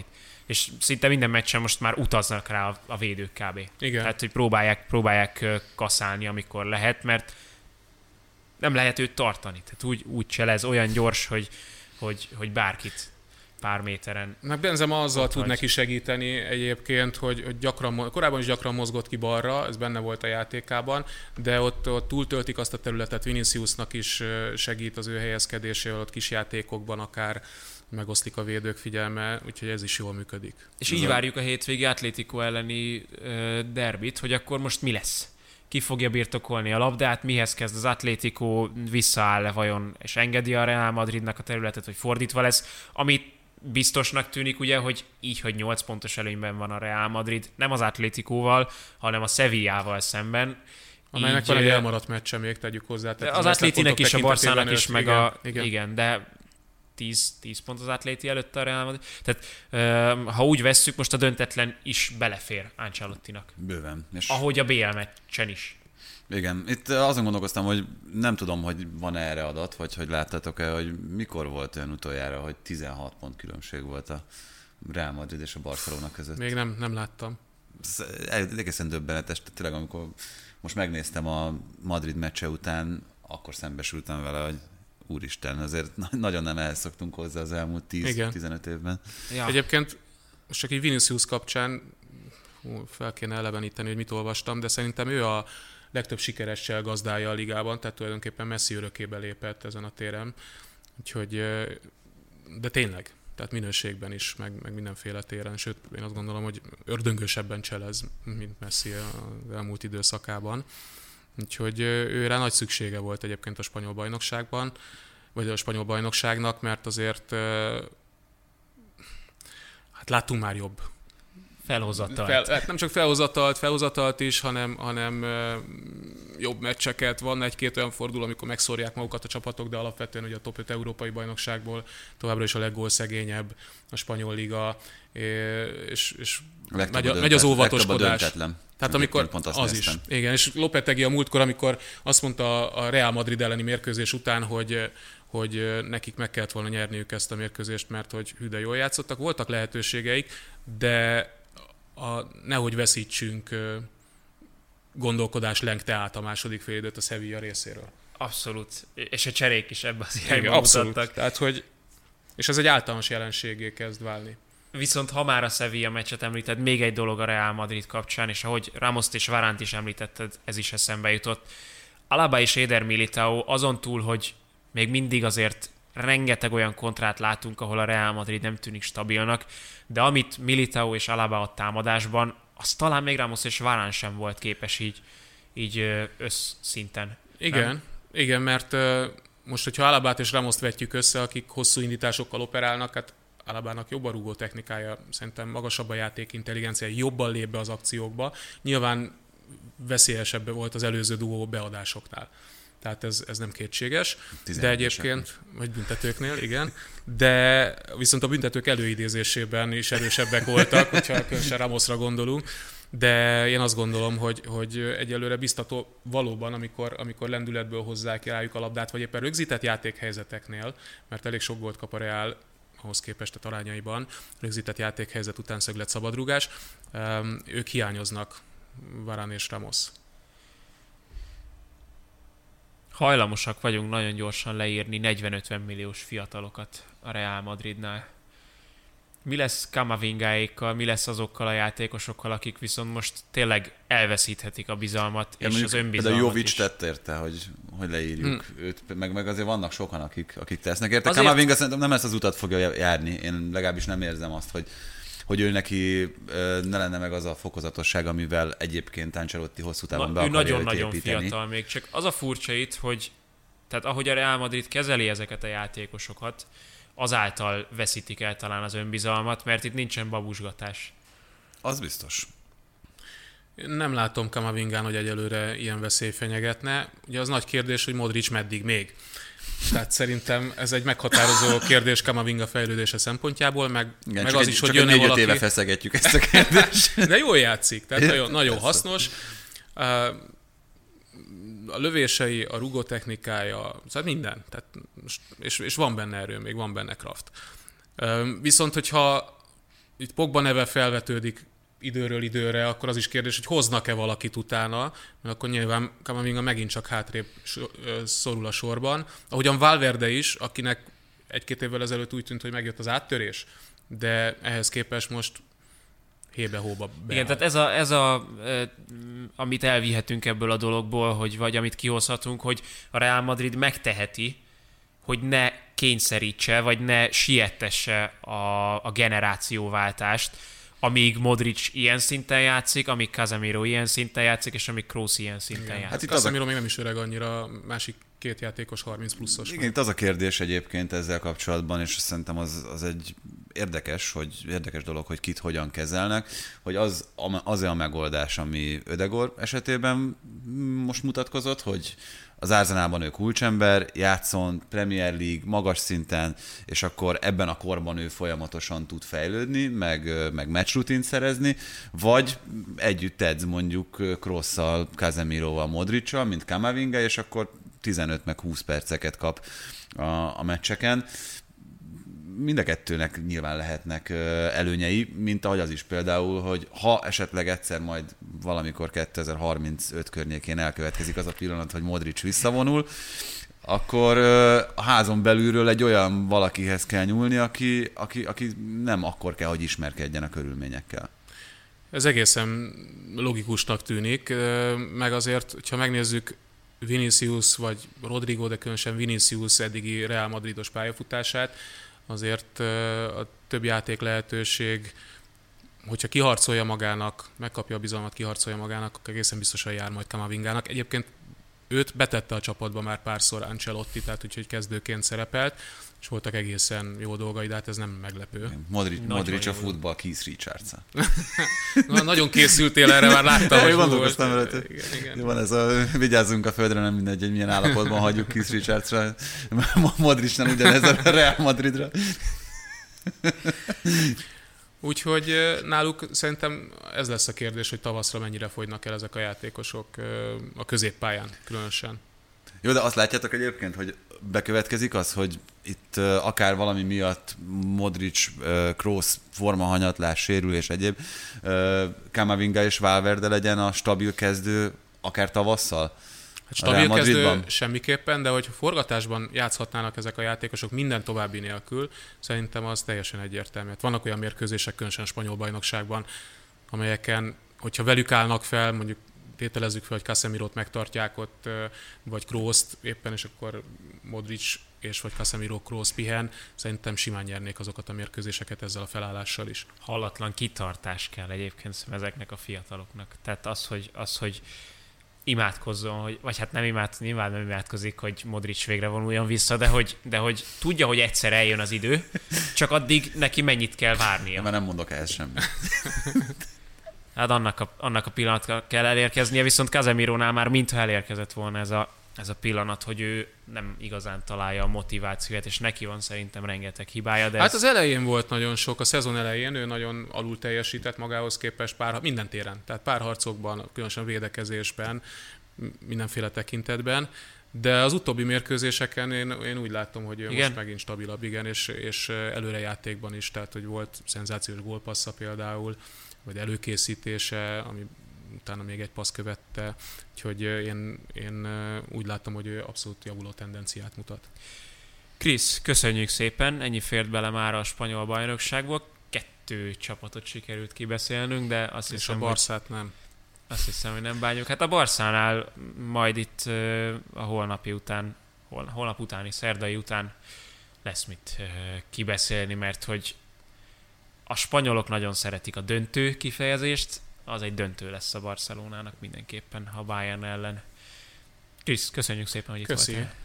és szinte minden meccsen most már utaznak rá a, a védők kb. Igen. Tehát, hogy próbálják, próbálják kaszálni, amikor lehet, mert nem lehet őt tartani. Tehát úgy, úgy cselez, olyan gyors, hogy, hogy, hogy bárkit pár méteren. Meg Benzema azzal tud hagy. neki segíteni egyébként, hogy, hogy gyakran, korábban is gyakran mozgott ki balra, ez benne volt a játékában, de ott, ott túltöltik azt a területet, Viniciusnak is segít az ő helyezkedésével, ott kis játékokban akár megoszlik a védők figyelme, úgyhogy ez is jól működik. És így várjuk a hétvégi Atlético elleni uh, derbit, hogy akkor most mi lesz? Ki fogja birtokolni a labdát, mihez kezd az Atlético, visszaáll-e vajon, és engedi a Real Madridnak a területet, hogy fordítva lesz, amit biztosnak tűnik ugye, hogy így, hogy nyolc pontos előnyben van a Real Madrid, nem az Atléticóval, hanem a Sevillával szemben. Amelynek így, van egy elmaradt meccse még, tegyük hozzá. Tehát az Atlétinek is, a Barszának is, meg igen, a... Igen, igen de tíz, tíz pont az Atléti előtt a Real Madrid. Tehát ha úgy vesszük, most a döntetlen is belefér Ancelottinak. Bőven. És Ahogy a bé el meccsen is. igen, itt azon gondolkoztam, hogy nem tudom, hogy van erre adat, vagy hogy láttátok-e, hogy mikor volt olyan utoljára, hogy tizenhat pont különbség volt a Real Madrid és a Barcelona között. Még nem, nem láttam. Ez egészen döbbenetes, tehát tényleg amikor most megnéztem a Madrid meccse után, akkor szembesültem vele, hogy úristen, azért nagyon nem ehhez szoktunk hozzá az elmúlt tíz-tizenöt évben. Ja. Egyébként most csak egy Vinicius kapcsán hú, fel kéne eleveníteni, hogy mit olvastam, de szerintem ő a legtöbb sikeres gazdája a ligában, tehát tulajdonképpen Messi örökébe lépett ezen a téren. Úgyhogy, de tényleg, tehát minőségben is, meg, meg mindenféle téren, sőt, én azt gondolom, hogy ördöngősebben cselez, mint Messi az elmúlt időszakában. Úgyhogy őre nagy szüksége volt egyébként a spanyol bajnokságban, vagy a spanyol bajnokságnak, mert azért hát láttunk már jobb. Felhozatalt. Fel, hát nem csak felhozatalt, felhozatalt is, hanem, hanem jobb meccseket. Van egy-két olyan forduló, amikor megszórják magukat a csapatok, de alapvetően ugye a top öt európai bajnokságból továbbra is a leggólszegényebb a spanyol liga, és, és megy, a, megy az óvatoskodás. Tehát amikor az néztem. is. Igen, és Lopetegui a múltkor, amikor azt mondta a Real Madrid elleni mérkőzés után, hogy hogy nekik meg kellett volna nyerniük ezt a mérkőzést, mert hogy hű, de jól játszottak, voltak lehetőségeik, de a, nehogy veszítsünk gondolkodás lengte át a második félidőt a Sevilla részéről. Abszolút. És a cserék is ebben az irányban mutattak. Tehát, hogy, és ez egy általános jelenségé kezd válni. Viszont ha már a Sevilla meccset említed, még egy dolog a Real Madrid kapcsán, és ahogy Ramoszt és Varánt is említetted, ez is eszembe jutott. Alaba és Eder Militao azon túl, hogy még mindig azért rengeteg olyan kontrát látunk, ahol a Real Madrid nem tűnik stabilnak, de amit Militao és Alaba a támadásban, az talán még Ramos és Varane sem volt képes így, így összszinten. Igen, nem? igen, mert uh, most, hogyha Alabát és Ramoszt vetjük össze, akik hosszú indításokkal operálnak, hát Alabának jobb a rúgó technikája, szerintem magasabb a játék intelligencia, jobban lép be az akciókba. Nyilván veszélyesebb volt az előző duó beadásoknál. Tehát ez, ez nem kétséges, de egyébként, vagy büntetőknél, igen, de viszont a büntetők előidézésében is erősebbek voltak, hogyha különösen Ramosra gondolunk, de én azt gondolom, hogy, hogy egyelőre biztató valóban, amikor, amikor lendületből hozzák rájuk a labdát, vagy éppen rögzített játékhelyzeteknél, mert elég sok gólt kap a Real, ahhoz képest a arányaiban, rögzített játékhelyzet után szöglet szabadrúgás, ők hiányoznak, Varane és Ramos. Hajlamosak vagyunk nagyon gyorsan leírni negyven-ötven milliós fiatalokat a Real Madridnál. Mi lesz Camavingáékkal, mi lesz azokkal a játékosokkal, akik viszont most tényleg elveszíthetik a bizalmat, ja, és az önbizalmat de Jovic is. tett érte, hogy, hogy leírjuk hm. őt, meg, meg azért vannak sokan, akik, akik tesznek érte. Azért... Camavinga szerintem nem ezt az utat fogja járni, én legalábbis nem érzem azt, hogy hogy ő neki ne lenne meg az a fokozatosság, amivel egyébként Ancelotti hosszú távon Na, be akarja nagyon-nagyon építeni. fiatal még, csak az a furcsa itt, hogy tehát ahogy a Real Madrid kezeli ezeket a játékosokat, azáltal veszítik el talán az önbizalmat, mert itt nincsen babusgatás. Az biztos. Nem látom Camavingán, hogy egyelőre ilyen veszély fenyegetne. Ugye az nagy kérdés, hogy Modric meddig még. Tehát szerintem ez egy meghatározó kérdés Camavinga fejlődése szempontjából, meg, igen, meg az egy, is, hogy jön-e valaki... éve feszegetjük ezt a kérdést. De jól játszik, tehát nagyon, nagyon hasznos. A lövései, a rugótechnikája, szóval minden. Tehát, és, és van benne erő, még van benne kraft. Viszont, hogyha itt Pogba neve felvetődik időről időre, akkor az is kérdés, hogy hoznak-e valakit utána, mert akkor nyilván Camavinga megint csak hátrébb szorul a sorban. Ahogyan Valverde is, akinek egy-két évvel ezelőtt úgy tűnt, hogy megjött az áttörés, de ehhez képest most hébe-hóba beáll. Igen, tehát ez, a, ez a, amit elvihetünk ebből a dologból, hogy, vagy amit kihozhatunk, hogy a Real Madrid megteheti, hogy ne kényszerítse, vagy ne siettesse a, a generációváltást, amíg Modric ilyen szinten játszik, amíg Casemiro ilyen szinten játszik, és amíg Kroos ilyen szinten Igen. játszik. Hát itt Casemiro a... még nem is öreg annyira, másik két játékos harminc pluszos. Igen, itt az a kérdés egyébként ezzel kapcsolatban, és szerintem az, az egy érdekes, hogy érdekes dolog, hogy kit hogyan kezelnek, hogy az, az-e a megoldás, ami Ödegor esetében most mutatkozott, hogy az Arsenalban ő kulcsember, játszon, Premier League, magas szinten, és akkor ebben a korban ő folyamatosan tud fejlődni, meg, meg matchroutint szerezni, vagy együtt edz mondjuk Kroosszal, Casemiroval, Modricsal, mint Camavinga, és akkor tizenöt meg húsz perceket kap a, a meccseken. Mind a kettőnek nyilván lehetnek előnyei, mint ahogy az is például, hogy ha esetleg egyszer majd valamikor kétezer-harmincöt környékén elkövetkezik az a pillanat, hogy Modric visszavonul, akkor a házon belülről egy olyan valakihez kell nyúlni, aki, aki, aki nem akkor kell, hogy ismerkedjen a körülményekkel. Ez egészen logikusnak tűnik, meg azért, hogyha megnézzük Vinicius vagy Rodrigo, de különösen Vinicius eddigi Real Madridos pályafutását, azért a több játék lehetőség, hogyha kiharcolja magának, megkapja a bizalmat, kiharcolja magának, akkor egészen biztosan jár majd Camavingának. Egyébként őt betette a csapatba már párszor Ancelotti, tehát úgyhogy kezdőként szerepelt, és voltak egészen jó dolgai, de hát ez nem meglepő. Modric, Modric a futball Keith Richards-a. Na, nagyon készültél erre, már láttam, hogy gondolkoztam előtt. Van ez a vigyázzunk a földre, nem mindegy, hogy milyen állapotban hagyjuk Keith Richardsra. Modric nem ugyanez a Real Madridra. Úgyhogy náluk szerintem ez lesz a kérdés, hogy tavaszra mennyire fogynak el ezek a játékosok a középpályán különösen. Jó, de azt látjátok egyébként, hogy bekövetkezik az, hogy itt uh, akár valami miatt Modric, uh, Kroos formahanyatlás, sérülés egyéb, uh, Camavinga és Valverde legyen a stabil kezdő akár tavasszal? Hát stabil kezdő semmiképpen, de hogy forgatásban játszhatnának ezek a játékosok minden további nélkül, szerintem az teljesen egyértelmű. Vannak olyan mérkőzések, különösen a spanyol bajnokságban, amelyeken, hogyha velük állnak fel, mondjuk tételezzük fel, hogy Casemirot megtartják ott, vagy Kroost éppen, és akkor Modric és vagy Casemiro, Kroos pihen, szerintem simán nyernék azokat a mérkőzéseket ezzel a felállással is. Hallatlan kitartás kell egyébként ezeknek a fiataloknak. Tehát az, hogy, az, hogy imádkozzon, hogy, vagy hát nem imád, nyilván nem imádkozik, hogy Modric végre vonuljon vissza, de hogy, de hogy tudja, hogy egyszer eljön az idő, csak addig neki mennyit kell várnia. Mert nem mondok ehhez semmit. Hát annak a, annak a pillanatra kell elérkeznie, viszont Casemirónál már mintha elérkezett volna ez a, ez a pillanat, hogy ő nem igazán találja a motivációt, és neki van szerintem rengeteg hibája. De hát ez... az elején volt nagyon sok, a szezon elején ő nagyon alul teljesített magához képest pár, minden téren, tehát párharcokban, különösen védekezésben, mindenféle tekintetben, de az utóbbi mérkőzéseken én, én úgy látom, hogy ő igen? most megint stabilabb, igen, és, és előrejátékban is, tehát hogy volt szenzációs gólpassza például, vagy előkészítése, ami utána még egy passz követte, úgyhogy én, én úgy látom, hogy ő abszolút javuló tendenciát mutat. Krisz, köszönjük szépen, ennyi fért bele már a spanyol bajnokságból. Kettő csapatot sikerült kibeszélnünk, de azt és hiszem, a Barszát hogy, nem. Azt hiszem, hogy nem bánjuk. Hát a Barszánál majd itt a holnapi után, hol, holnap utáni, szerdai után lesz mit kibeszélni, mert hogy a spanyolok nagyon szeretik a döntő kifejezést, az egy döntő lesz a Barcelonának mindenképpen, ha Bayern ellen. Krisz, köszönjük szépen, hogy itt Köszi. voltál.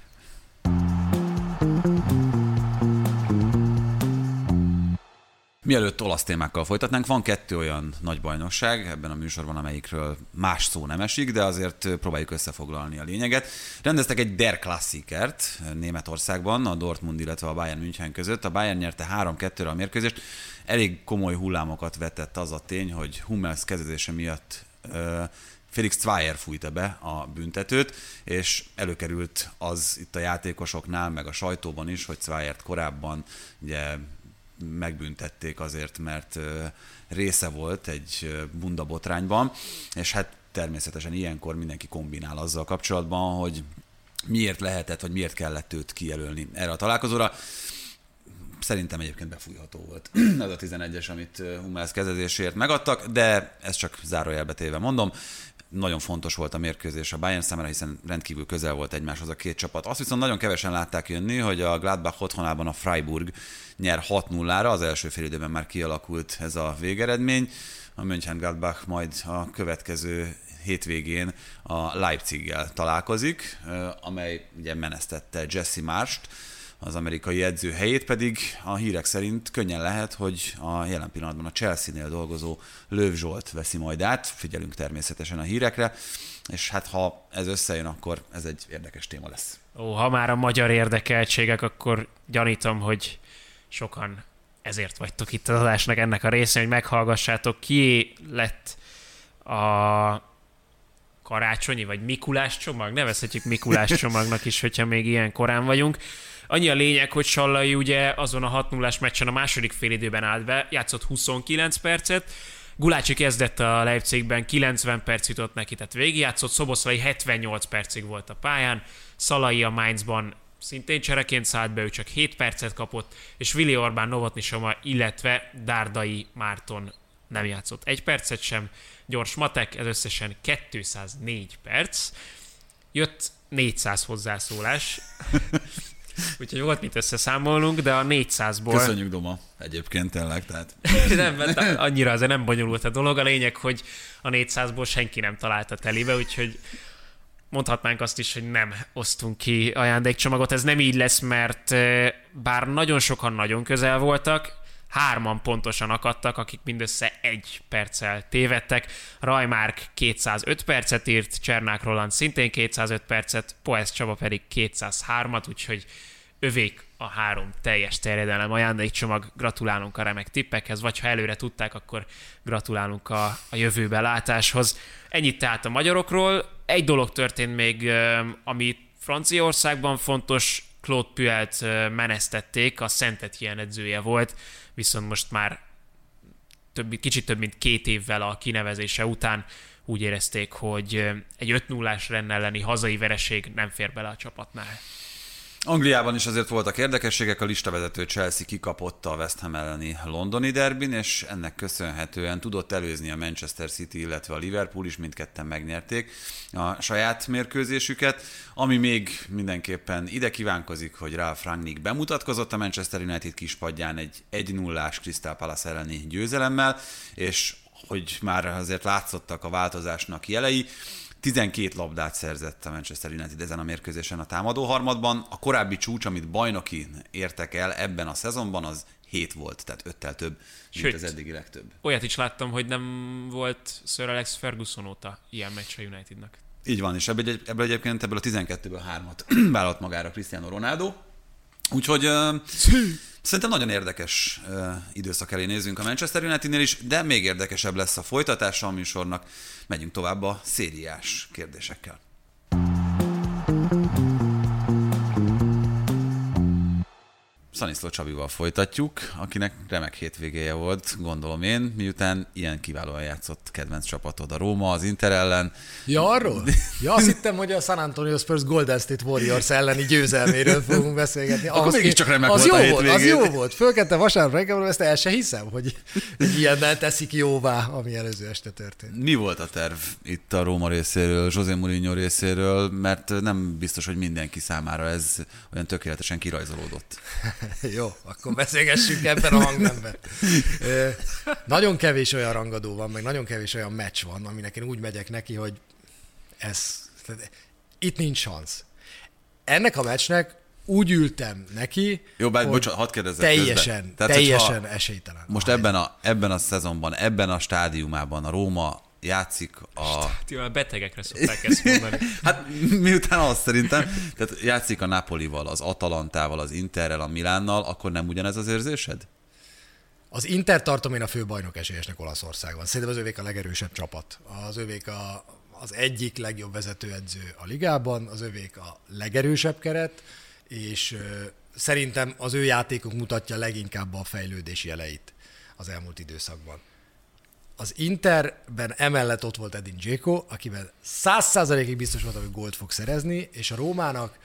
Mielőtt olasz témákkal folytatnánk, van kettő olyan nagy bajnokság ebben a műsorban, amelyikről más szó nem esik, de azért próbáljuk összefoglalni a lényeget. Rendeztek egy Der Klassikert Németországban, a Dortmund, illetve a Bayern München között. A Bayern nyerte három kettőre a mérkőzést. Elég komoly hullámokat vetett az a tény, hogy Hummels kezezése miatt uh, Felix Zweier fújta be a büntetőt, és előkerült az itt a játékosoknál, meg a sajtóban is, hogy Zweiert korábban ugye megbüntették azért, mert része volt egy bunda botrányban, és hát természetesen ilyenkor mindenki kombinál azzal kapcsolatban, hogy miért lehetett, vagy miért kellett őt kijelölni erre a találkozóra. Szerintem egyébként befújható volt ez a tizenegyes, amit Hummels kezezéséért megadtak, de ezt csak zárójelbe téve mondom. Nagyon fontos volt a mérkőzés a Bayern számára, hiszen rendkívül közel volt egymáshoz a két csapat. Azt viszont nagyon kevesen látták jönni, hogy a Gladbach otthonában a Freiburg nyer hat nullára, az első félidőben már kialakult ez a végeredmény. A Mönchengladbach majd a következő hétvégén a Leipziggel találkozik, amely ugye menesztette Jesse Marst, az amerikai edző helyét, pedig a hírek szerint könnyen lehet, hogy a jelen pillanatban a Chelsea-nél dolgozó Löw Zsolt veszi majd át. Figyelünk természetesen a hírekre, és hát ha ez összejön, akkor ez egy érdekes téma lesz. Ó, ha már a magyar érdekeltségek, akkor gyanítom, hogy sokan ezért vagytok itt az adásnak ennek a részén, hogy meghallgassátok, ki lett a karácsonyi vagy Mikulás csomag. Nevezhetjük Mikulás csomagnak is, hogyha még ilyen korán vagyunk. Annyi a lényeg, hogy Sallai ugye azon a hat nullás meccsen a második félidőben állt be, játszott huszonkilenc percet, Gulácsi kezdett a Leipzigben, kilencven perc jutott neki, tehát végigjátszott, Szoboszlai hetvennyolc percig volt a pályán, Szalai a Mainzban szintén csereként szállt be, ő csak hét percet kapott, és Vili Orbán, Novotny Soma, illetve Dárdai Márton nem játszott egy percet sem, Gyors Matek, ez összesen kétszáznégy perc, jött négyszáz hozzászólás, úgyhogy volt mit összeszámolnunk, de a négyszázból... Köszönjük, Doma, egyébként tényleg, tehát... nem, mert annyira azért nem bonyolult a dolog. A lényeg, hogy a négyszázból senki nem találta telibe, úgyhogy mondhatnánk azt is, hogy nem osztunk ki ajándékcsomagot. Ez nem így lesz, mert bár nagyon sokan nagyon közel voltak, hárman pontosan akadtak, akik mindössze egy perccel tévedtek. Rajmárk kétszázöt percet írt, Csernák Roland szintén kétszázöt percet, Poesz Csaba pedig kétszázhármat, úgyhogy övék a három teljes terjedelem ajándékcsomag. Gratulálunk a remek tippekhez, vagy ha előre tudták, akkor gratulálunk a, a jövőbe látáshoz. Ennyit tehát a magyarokról. Egy dolog történt még, ami Franciaországban fontos, Claude Puelt menesztették, a Saint-Étienne edzője volt, viszont most már több, kicsit több mint két évvel a kinevezése után úgy érezték, hogy egy öt nullás Rennes elleni hazai vereség nem fér bele a csapatnál. Angliában is azért voltak érdekességek, a listavezető Chelsea kikapott a West Ham elleni londoni derbin, és ennek köszönhetően tudott előzni a Manchester City, illetve a Liverpool is, mindketten megnyerték a saját mérkőzésüket. Ami még mindenképpen ide kívánkozik, hogy Ralf Rangnick bemutatkozott a Manchester United kispadján egy egy nullás Crystal Palace elleni győzelemmel, és hogy már azért látszottak a változásnak jelei. tizenkét labdát szerzett a Manchester United ezen a mérkőzésen a támadó harmadban. A korábbi csúcs, amit bajnokin értek el ebben a szezonban, az hét volt, tehát öttel több, mint Sőt, az eddigi legtöbb. Olyat is láttam, hogy nem volt Sir Alex Ferguson óta ilyen meccs a Unitednak. Így van, és ebből, ebből egyébként ebből a tizenkettőből hármat vállalt magára Cristiano Ronaldo. Úgyhogy uh, szerintem nagyon érdekes uh, időszak elé nézzünk a Manchester Unitednél is, de még érdekesebb lesz a folytatása a műsornak. Megyünk tovább a szériás kérdésekkel. Szaniszló Csabival folytatjuk, akinek remek hétvégéje volt, gondolom én, miután ilyen kiválóan játszott kedvenc csapatod a Róma, az Inter ellen. Ja, arról? Ja, azt hittem, hogy a San Antonio Spurs Golden State Warriors elleni győzelméről fogunk beszélgetni. Akkor mégiscsak remek az volt jó a volt, az jó volt. Fölkente vasárnap reggelről, ezt el se hiszem, hogy ilyennel teszik jóvá, ami előző este történt. Mi volt a terv itt a Róma részéről, José Mourinho részéről, mert nem biztos, hogy mindenki számára ez olyan tökéletesen kirajzolódott. Jó, akkor beszélgessünk ebben a hangnemben. Nagyon kevés olyan rangadó van, meg nagyon kevés olyan meccs van, aminek én úgy megyek neki, hogy ez, itt nincs szansz. Ennek a meccsnek úgy ültem neki, Jó, bár, hogy bocsánat, hadd kérdezzek teljesen, Tehát, teljesen esélytelen. Most ebben a, ebben a szezonban, ebben a stádiumában a Róma játszik a... Stádium, betegekre szokták ezt mondani. Hát miután azt szerintem, tehát játszik a Napolival, az Atalantával, az Interrel, a Milánnal, akkor nem ugyanez az érzésed? Az Inter tartom én a fő bajnok esélyesnek Olaszországban. Szerintem az övék a legerősebb csapat. Az övék a, az egyik legjobb vezetőedző a ligában, az övék a legerősebb keret, és szerintem az ő játékuk mutatja leginkább a fejlődés jeleit az elmúlt időszakban. Az Interben emellett ott volt Edin Dzeko, akiben száz százalékig biztos volt, hogy gólt fog szerezni, és a Rómának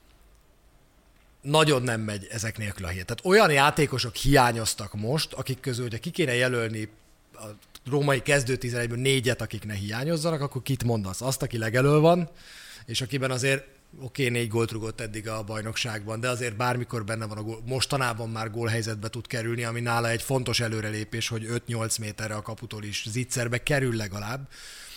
nagyon nem megy ezek nélkül a hét. Tehát olyan játékosok hiányoztak most, akik közül, hogyha ki kéne jelölni a római kezdő tizenegyből négyet, akik ne hiányozzanak, akkor kit mondasz? Azt, aki legelől van, és akiben azért oké, okay, négy gólt rugott eddig a bajnokságban, de azért bármikor benne van a gól. Mostanában már gólhelyzetbe tud kerülni, ami nála egy fontos előrelépés, hogy öt-nyolc méterre a kaputól is zicserbe kerül legalább.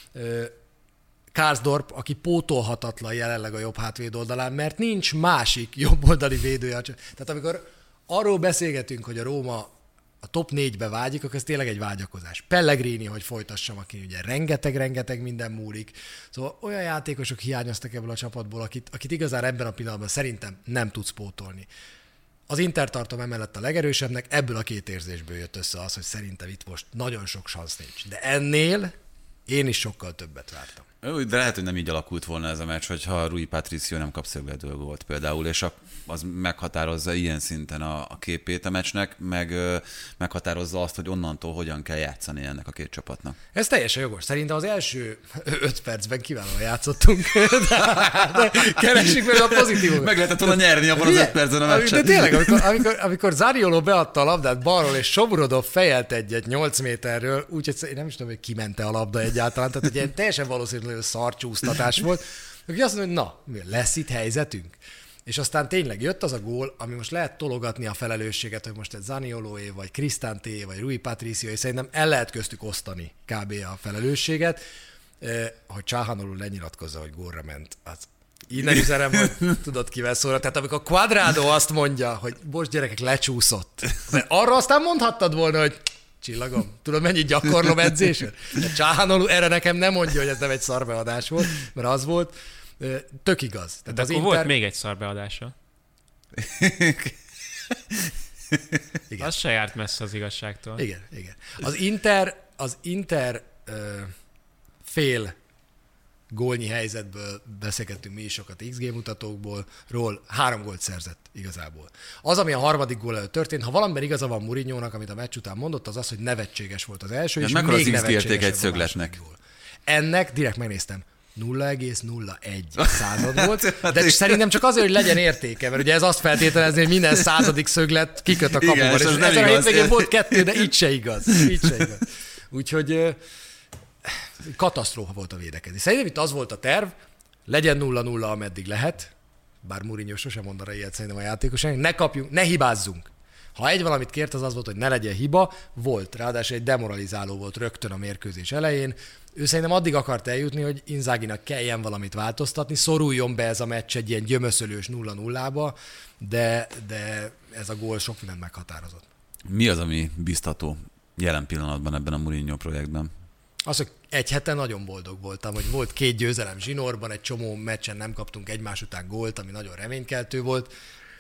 Karsdorp, aki pótolhatatlan jelenleg a jobb hátvéd oldalán, mert nincs másik jobboldali védője. Tehát amikor arról beszélgetünk, hogy a Róma a top négybe vágyik, akkor ez tényleg egy vágyakozás. Pellegrini, hogy folytassam, aki ugye rengeteg-rengeteg minden múlik. Szóval olyan játékosok hiányoztak ebből a csapatból, akit, akit igazán ebben a pillanatban szerintem nem tudsz pótolni. Az Inter tartom emellett a legerősebbnek, ebből a két érzésből jött össze az, hogy szerintem itt most nagyon sok szansz nincs. De ennél én is sokkal többet vártam. De lehet, hogy nem így alakult volna ez a meccs, hogyha Rui Patricio nem kap szögletből gólt például, és az meghatározza ilyen szinten a, a képét a meccsnek, meg ö, meghatározza azt, hogy onnantól hogyan kell játszani ennek a két csapatnak. Ez teljesen jogos. Szerintem az első öt percben kiválóan játszottunk, de, de keressük meg a pozitívokat. Meg lehetett volna nyerni abban az öt percen a meccset. De tényleg, amikor, amikor, amikor Zanioló beadta a labdát balról, és Sobrodov fejelt egyet nyolc méterről, úgyhogy én nem is tudom, hogy kimente a labda egyáltalán, tehát egy ilyen teljesen valószínűleg szarcsúsztatás volt, aki azt mondja, hogy na, lesz itt helyzetünk? És aztán tényleg jött az a gól, ami most lehet tologatni a felelősséget, hogy most egy Zaniolóé, vagy Cristante, vagy Rui Patricio, és szerintem el lehet köztük osztani kb. A felelősséget, hogy Çalhanoğlu lenyilatkozza, hogy gólra ment. Az innen üzenem, hogy tudod kivel szólra. Tehát amikor Cuadrado azt mondja, hogy bocs gyerekek, lecsúszott. Mert arra aztán mondhattad volna, hogy csillagom, tudod mennyit gyakorlom edzésen? Çalhanoğlu erre nekem nem mondja, hogy ez nem egy szarbeadás volt, mert az volt. Tök igaz. Tehát de az akkor Inter... volt még egy szarbeadása. Igen. Az se járt messze az igazságtól. Igen, igen. Az Inter, az Inter uh, fél gólnyi helyzetből beszélgettünk mi is sokat iksz gé mutatókból, ról három gólt szerzett igazából. Az, ami a harmadik gól előtt történt, ha valamiben igaza van Mourinhónak, amit a meccs után mondott, az az, hogy nevetséges volt az első, és még az nevetségesebb egy szögletnek. Ennek direkt megnéztem. nulla egész nulla egy század volt, de szerintem csak azért, hogy legyen értéke, mert ugye ez azt feltételezni, hogy minden századik szöglet kiköt a kapuban. Igen, és és ezen a hétvégén volt kettő, de így se igaz. Így se igaz. Úgyhogy katasztrófa volt a védekezés. Szerintem itt az volt a terv, legyen nulla nulla, ameddig lehet, bár Mourinho sosem mondaná ilyet szerintem a játékosának, ne kapjunk, ne hibázzunk. Ha egy valamit kért, az az volt, hogy ne legyen hiba, volt. Ráadásul egy demoralizáló volt rögtön a mérkőzés elején. Ő szerintem addig akart eljutni, hogy Inzaghinak kelljen valamit változtatni, szoruljon be ez a meccs egy ilyen gyömöszölős nulla nullába, de, de ez a gól sok mindent meghatározott. Mi az, ami biztató jelen pillanatban ebben a Mourinho projektben? Az, hogy egy hete nagyon boldog voltam, hogy volt két győzelem zsinórban, egy csomó meccsen nem kaptunk egymás után gólt, ami nagyon reménykeltő volt.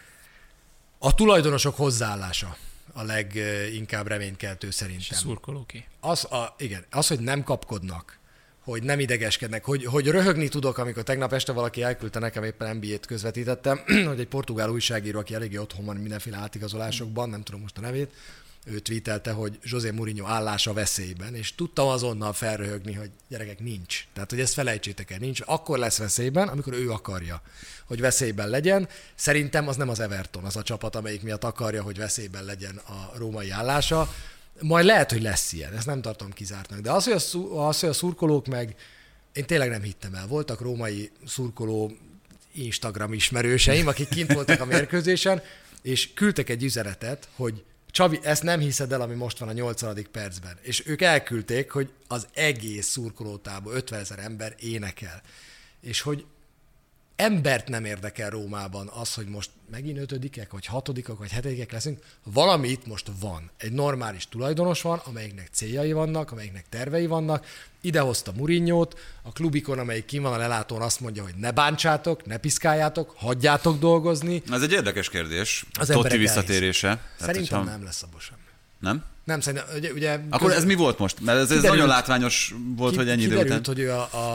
A tulajdonosok hozzáállása a leginkább reménykeltő szerintem. És a szurkolóké. Az, a, igen, az, hogy nem kapkodnak, hogy nem idegeskednek, hogy, hogy röhögni tudok, amikor tegnap este valaki elküldte nekem, éppen en bé á-t közvetítettem, hogy egy portugál újságíró, aki eléggé otthon van mindenféle átigazolásokban, nem tudom most a nevét, ő tweetelte, hogy José Mourinho állása veszélyben, és tudtam azonnal felröhögni, hogy gyerekek, nincs. Tehát, hogy ezt felejtsétek el, nincs. Akkor lesz veszélyben, amikor ő akarja, hogy veszélyben legyen. Szerintem az nem az Everton, az a csapat, amelyik miatt akarja, hogy veszélyben legyen a római állása. Majd lehet, hogy lesz ilyen, ezt nem tartom kizártnak. De az, hogy a, szú, az, hogy a szurkolók meg, én tényleg nem hittem el. Voltak római szurkoló Instagram ismerőseim, akik kint voltak a mérkőzésen, és küldtek egy üzenetet, hogy Csabi, ezt nem hiszed el, ami most van a nyolcvadik percben. És ők elküldték, hogy az egész szurkolótából ötvenezer ember énekel. És hogy embert nem érdekel Rómában az, hogy most megint ötödikek, vagy hatodikak, vagy hetedikek leszünk. Valami itt most van. Egy normális tulajdonos van, amelyiknek céljai vannak, amelyiknek tervei vannak. Idehozta Mourinhót, a klubikon, amelyik kim van a lelátón, azt mondja, hogy ne bántsátok, ne piszkáljátok, hagyjátok dolgozni. Ez egy érdekes kérdés. Az Totti visszatérése. Szerintem hogyha... nem lesz abból semmi. Nem? Nem, szerintem, ugye... ugye Akkor köz... ez mi volt most? Mert ez, ez nagyon látványos volt, hogy ennyi idő után. Kiderült, hogy ő a, a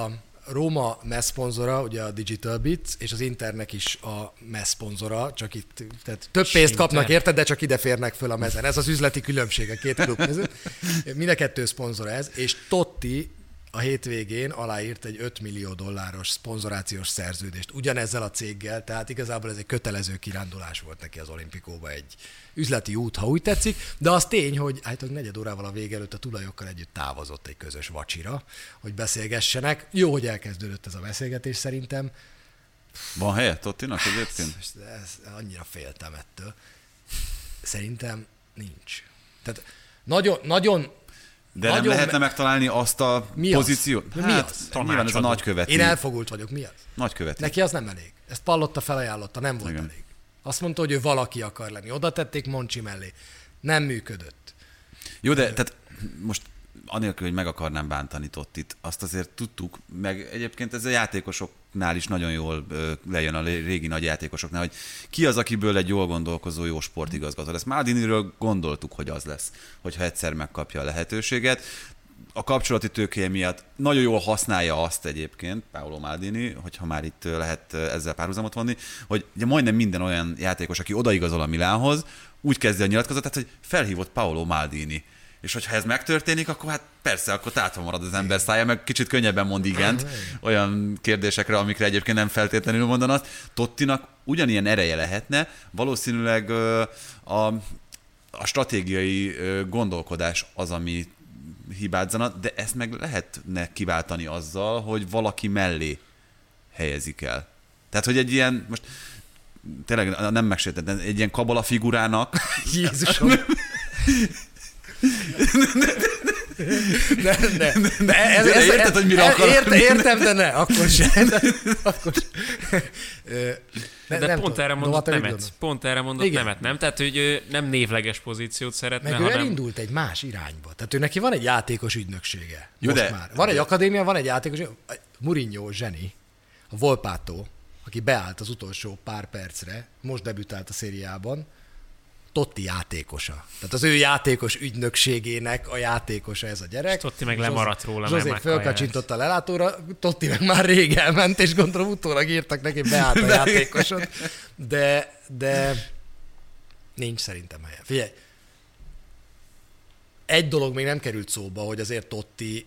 Róma messzponzora, ugye a Digital Bits, és az Internek is a messzponzora, csak itt tehát több pénzt kapnak érted, de csak ide férnek föl a mezen. Ez az üzleti különbség a két klub között. Mind a kettő szponzora ez, és Totti a hétvégén aláírt egy öt millió dolláros szponzorációs szerződést ugyanezzel a céggel, tehát igazából ez egy kötelező kirándulás volt neki az olimpikóba, egy üzleti út, ha úgy tetszik, de az tény, hogy hát negyed órával a vége előtt a tulajokkal együtt távozott egy közös vacsira, hogy beszélgessenek. Jó, hogy elkezdődött ez a beszélgetés szerintem. Van helye Tottinak egyébként? Ez, ez, annyira féltem ettől. Szerintem nincs. Tehát nagyon, nagyon De nagyon nem lehetne me- megtalálni azt a mi pozíciót? Az? Mi Hát, az? nyilván ez a nagyköveti. Én elfogult vagyok, mi az? Nagyköveti. Neki az nem elég. Ezt Pallotta felajánlotta, nem volt Igen. elég. Azt mondta, hogy ő valaki akar lenni. Oda tették Moncsi mellé. Nem működött. Jó, de tehát most anélkül, hogy meg akarnám bántani Tottit, azt azért tudtuk, meg egyébként ez a játékosoknál is nagyon jól ö, lejön a régi nagy játékosoknál, hogy ki az, akiből egy jól gondolkozó, jó sportigazgató lesz. Maldiniről gondoltuk, hogy az lesz, hogyha egyszer megkapja a lehetőséget. A kapcsolati tőkéje miatt nagyon jól használja azt egyébként, Paolo Maldini, hogyha már itt lehet ezzel párhuzamot vonni, hogy ugye majdnem minden olyan játékos, aki odaigazol a Milánhoz, úgy kezdi a nyilatkozatát, hogy felhívott Paolo Maldini. És hogyha ez megtörténik, akkor hát persze, akkor tátva marad az ember szája, meg kicsit könnyebben mond igent olyan kérdésekre, amikre egyébként nem feltétlenül mondanak. Tottinak ugyanilyen ereje lehetne, valószínűleg a, a stratégiai gondolkodás az, ami hibázzana, de ezt meg lehetne kiváltani azzal, hogy valaki mellé helyezik el. Tehát, hogy egy ilyen, most tényleg nem megsértetlen, egy ilyen kabala figurának... Jézusom! Ne, ne, ne, ez, ez, érted, ez, hogy mire akarok? Érte, értem, de ne, akkor sem. De, akkor sem. Ne, de pont erre mondott nemet. Gondolom. Pont erre mondott Igen. nemet, nem? Tehát, hogy ő nem névleges pozíciót szeretne, Meg ő hanem... elindult egy más irányba. Tehát ő neki van egy játékos ügynöksége. Jó, Most de- már. Van egy akadémia, van egy játékos. Mourinho zseni, a Volpato, aki beállt az utolsó pár percre, most debütált a szériában, Totti játékosa. Tehát az ő játékos ügynökségének a játékosa ez a gyerek. És Totti meg lemaradt róla, Zsozé mert fölkacsintotta a lelátóra, Totti meg már rég elment, és gondolom utólag írtak neki, beállt a játékosod. De, de nincs szerintem helye. Figyelj, egy dolog még nem került szóba, hogy azért Totti,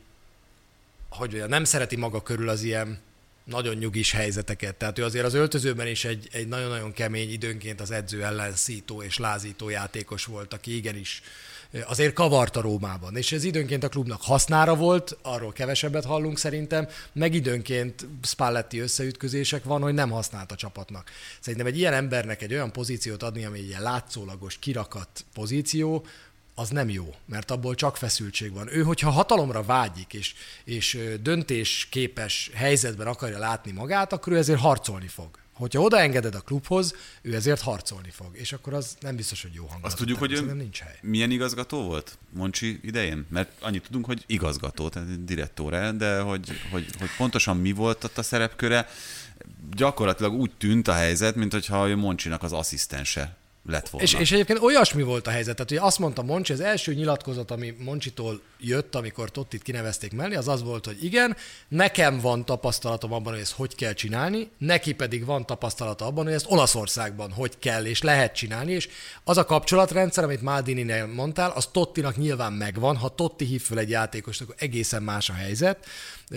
hogy mondjam, nem szereti maga körül az ilyen nagyon nyugis helyzeteket. Tehát ő azért az öltözőben is egy, egy nagyon-nagyon kemény, időnként az edző ellen szító és lázító játékos volt, aki igenis azért kavart a Rómában. És ez időnként a klubnak hasznára volt, arról kevesebbet hallunk szerintem, meg időnként Spalletti összeütközések van, hogy nem használt a csapatnak. Szerintem egy ilyen embernek egy olyan pozíciót adni, ami egy ilyen látszólagos, kirakat pozíció, az nem jó, mert abból csak feszültség van. Ő, hogyha hatalomra vágyik, és, és döntésképes helyzetben akarja látni magát, akkor ő ezért harcolni fog. Hogyha odaengeded a klubhoz, ő ezért harcolni fog. És akkor az nem biztos, hogy jó hangulat. Azt tudjuk, hogy ő nincs hely. milyen igazgató volt Moncsi idején? Mert annyit tudunk, hogy igazgató, tehát direttore, de hogy, hogy, hogy pontosan mi volt ott a szerepköre, gyakorlatilag úgy tűnt a helyzet, mint hogyha ő Moncsinak az asszisztense lett volna. És, és egyébként olyasmi volt a helyzet, tehát ugye azt mondta Moncsi, az első nyilatkozat, ami Moncsitól jött, amikor Tottit kinevezték mellé, az az volt, hogy igen, nekem van tapasztalatom abban, hogy ezt hogy kell csinálni, neki pedig van tapasztalata abban, hogy ezt Olaszországban hogy kell és lehet csinálni, és az a kapcsolatrendszer, amit Maldininél mondtál, az Tottinak nyilván megvan, ha Totti hív föl egy játékost, akkor egészen más a helyzet,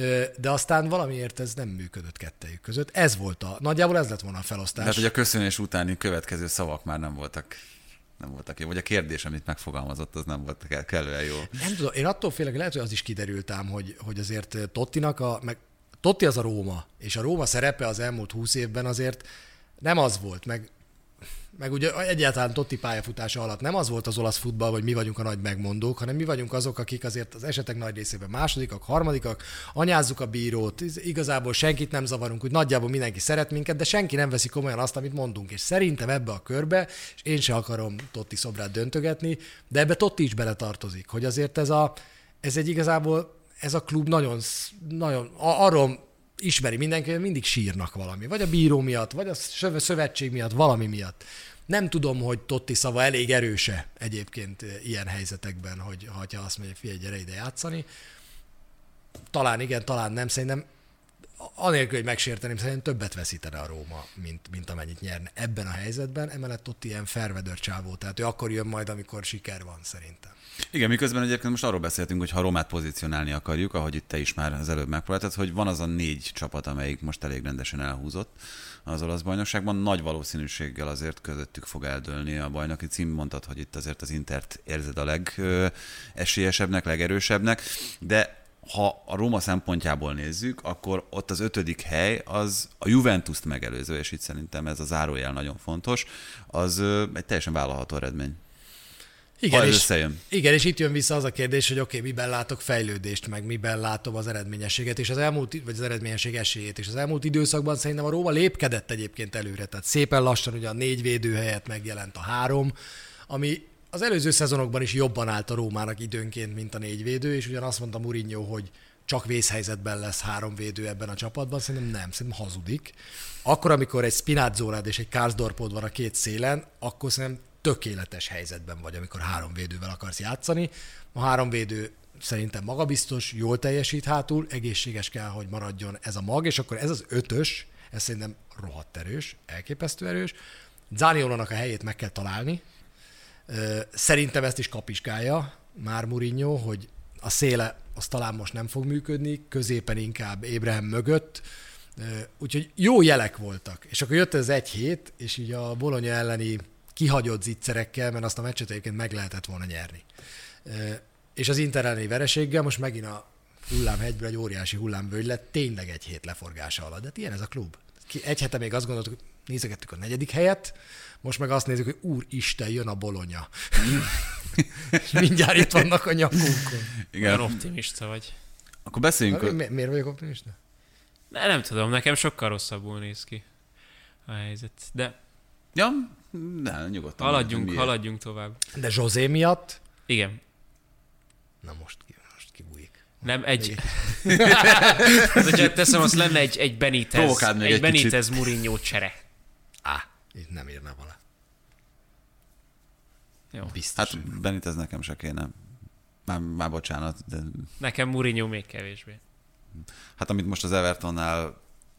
de aztán valamiért ez nem működött kettejük között. Ez volt a, nagyjából ez lett volna a felosztás. Tehát, hogy a köszönés utáni következő szavak már nem voltak, nem voltak jó, vagy a kérdés, amit megfogalmazott, az nem volt kellően jó. Nem tudom, én attól félek, lehet, hogy az is kiderült ám, hogy, hogy azért Tottinak a, meg Totti az a Róma, és a Róma szerepe az elmúlt húsz évben azért nem az volt, meg meg ugye egyáltalán Totti pályafutása alatt nem az volt az olasz futball, hogy mi vagyunk a nagy megmondók, hanem mi vagyunk azok, akik azért az esetek nagy részében másodikak, harmadikak, anyázzuk a bírót, igazából senkit nem zavarunk, úgy nagyjából mindenki szeret minket, de senki nem veszi komolyan azt, amit mondunk. És szerintem ebbe a körbe, és én se akarom Totti szobrát döntögetni, de ebbe Totti is beletartozik, hogy azért ez, a, ez egy igazából, ez a klub nagyon, nagyon arról ismeri mindenki, hogy mindig sírnak valami. Vagy a bíró miatt, vagy a szövetség miatt, valami miatt. Nem tudom, hogy Totti szava elég erőse egyébként ilyen helyzetekben, hogy ha azt mondja, figyelj, gyere ide játszani. Talán igen, talán nem. Szerintem anélkül, hogy megsérteném, szerintem többet veszítene a Róma, mint, mint amennyit nyerne ebben a helyzetben. Emellett ott ilyen fairweather csávó, tehát ő akkor jön majd, amikor siker van szerintem. Igen, miközben egyébként most arról beszéltünk, hogy ha Rómát pozícionálni akarjuk, ahogy itt te is már az előbb megpróbáltad, hogy van az a négy csapat, amelyik most elég rendesen elhúzott az olasz bajnokságban. Nagy valószínűséggel azért közöttük fog eldőlni a bajnoki cím. Mondtad, hogy itt azért az Intert érzed a legesélyesebbnek, legerősebbnek, de ha a Róma szempontjából nézzük, akkor ott az ötödik hely az a Juventust megelőző, és itt szerintem ez a zárójel nagyon fontos, az egy teljesen vállalható eredmény. Igen, ha ez és, összejön. igen, és itt jön vissza az a kérdés, hogy oké, okay, miben látok fejlődést, meg miben látom az eredményességet, és az elmúlt, vagy az eredményesség esélyét, és az elmúlt időszakban szerintem a Róma lépkedett egyébként előre, tehát szépen lassan ugye a négy védő helyett megjelent a három, ami az előző szezonokban is jobban állt a Rómának időnként, mint a négy védő, és ugyan azt mondta Mourinho, hogy csak vészhelyzetben lesz három védő ebben a csapatban, szerintem nem, szerintem hazudik. Akkor, amikor egy Spinazzolád és egy Karsdorpod van a két szélen, akkor szerintem tökéletes helyzetben vagy, amikor három védővel akarsz játszani. A három védő szerintem magabiztos, jól teljesít hátul, egészséges kell, hogy maradjon ez a mag, és akkor ez az ötös, ez szerintem rohadt erős, elképesztő erős. Zaniolónak a helyét meg kell találni. Szerintem ezt is kapiskálja már Mourinho, hogy a széle az talán most nem fog működni, középen inkább Ébrahim mögött, úgyhogy jó jelek voltak. És akkor jött ez egy hét, és így a Bologna elleni kihagyott zicserekkel, mert azt a meccset egyébként meg lehetett volna nyerni. És az Inter elleni vereséggel most megint a hullámhegyből egy óriási hullámvölgy lett, tényleg egy hét leforgása alatt. De ilyen ez a klub. Egy hete még azt gondoltuk, hogy nézegettük a negyedik helyet, most meg azt nézzük, hogy úristen, jön a Bologna. Mindjárt itt vannak a nyakunkon. Igen. Olyan optimista vagy. Akkor beszéljünk. Mi, miért vagyok optimista? Ne, nem tudom, nekem sokkal rosszabbul néz ki a helyzet, de... Ja, ne, nyugodtan. Haladjunk, haladjunk tovább. De José miatt? Igen. Na most, most kibújik. Nem, egy... hát, hogyha teszem, az lenne egy, egy Benitez, egy, egy Benitez Mourinho csere. Á, itt nem írna vala. Jó. Biztos. Hát Benitez nekem se kéne. Már, már bocsánat. De... Nekem Mourinho még kevésbé. Hát amit most az Evertonnál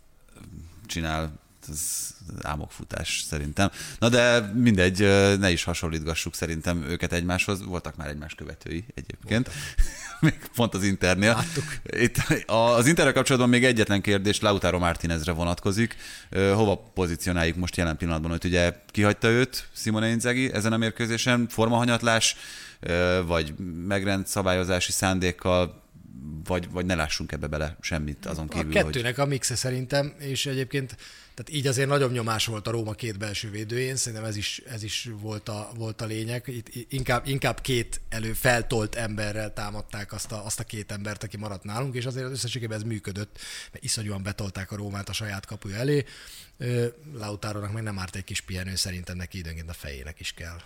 csinál, ez álmokfutás szerintem. Na de mindegy, ne is hasonlítgassuk szerintem őket egymáshoz. Voltak már egymás követői egyébként. Még pont az Internél. Láttuk. Itt az Interrel kapcsolatban még egyetlen kérdés Lautaro Martinezre vonatkozik. Hova pozícionáljuk most jelen pillanatban, hogy ugye kihagyta őt Simone Inzaghi ezen a mérkőzésen? Formahanyatlás, vagy megrend szabályozási szándékkal, vagy, vagy ne lássunk ebbe bele semmit azon kívül, a kettőnek hogy... a mixe szerintem, és egyébként tehát így azért nagyobb nyomás volt a Róma két belső védőjén, szerintem ez is, ez is volt, a, volt a lényeg. Itt inkább, inkább két elő feltolt emberrel támadták azt a, azt a két embert, aki maradt nálunk, és azért az összességében ez működött, mert iszonyúan betolták a Rómát a saját kapuja elé. Lautarónak meg nem árt egy kis pihenő, szerintem neki időnként a fejének is kell.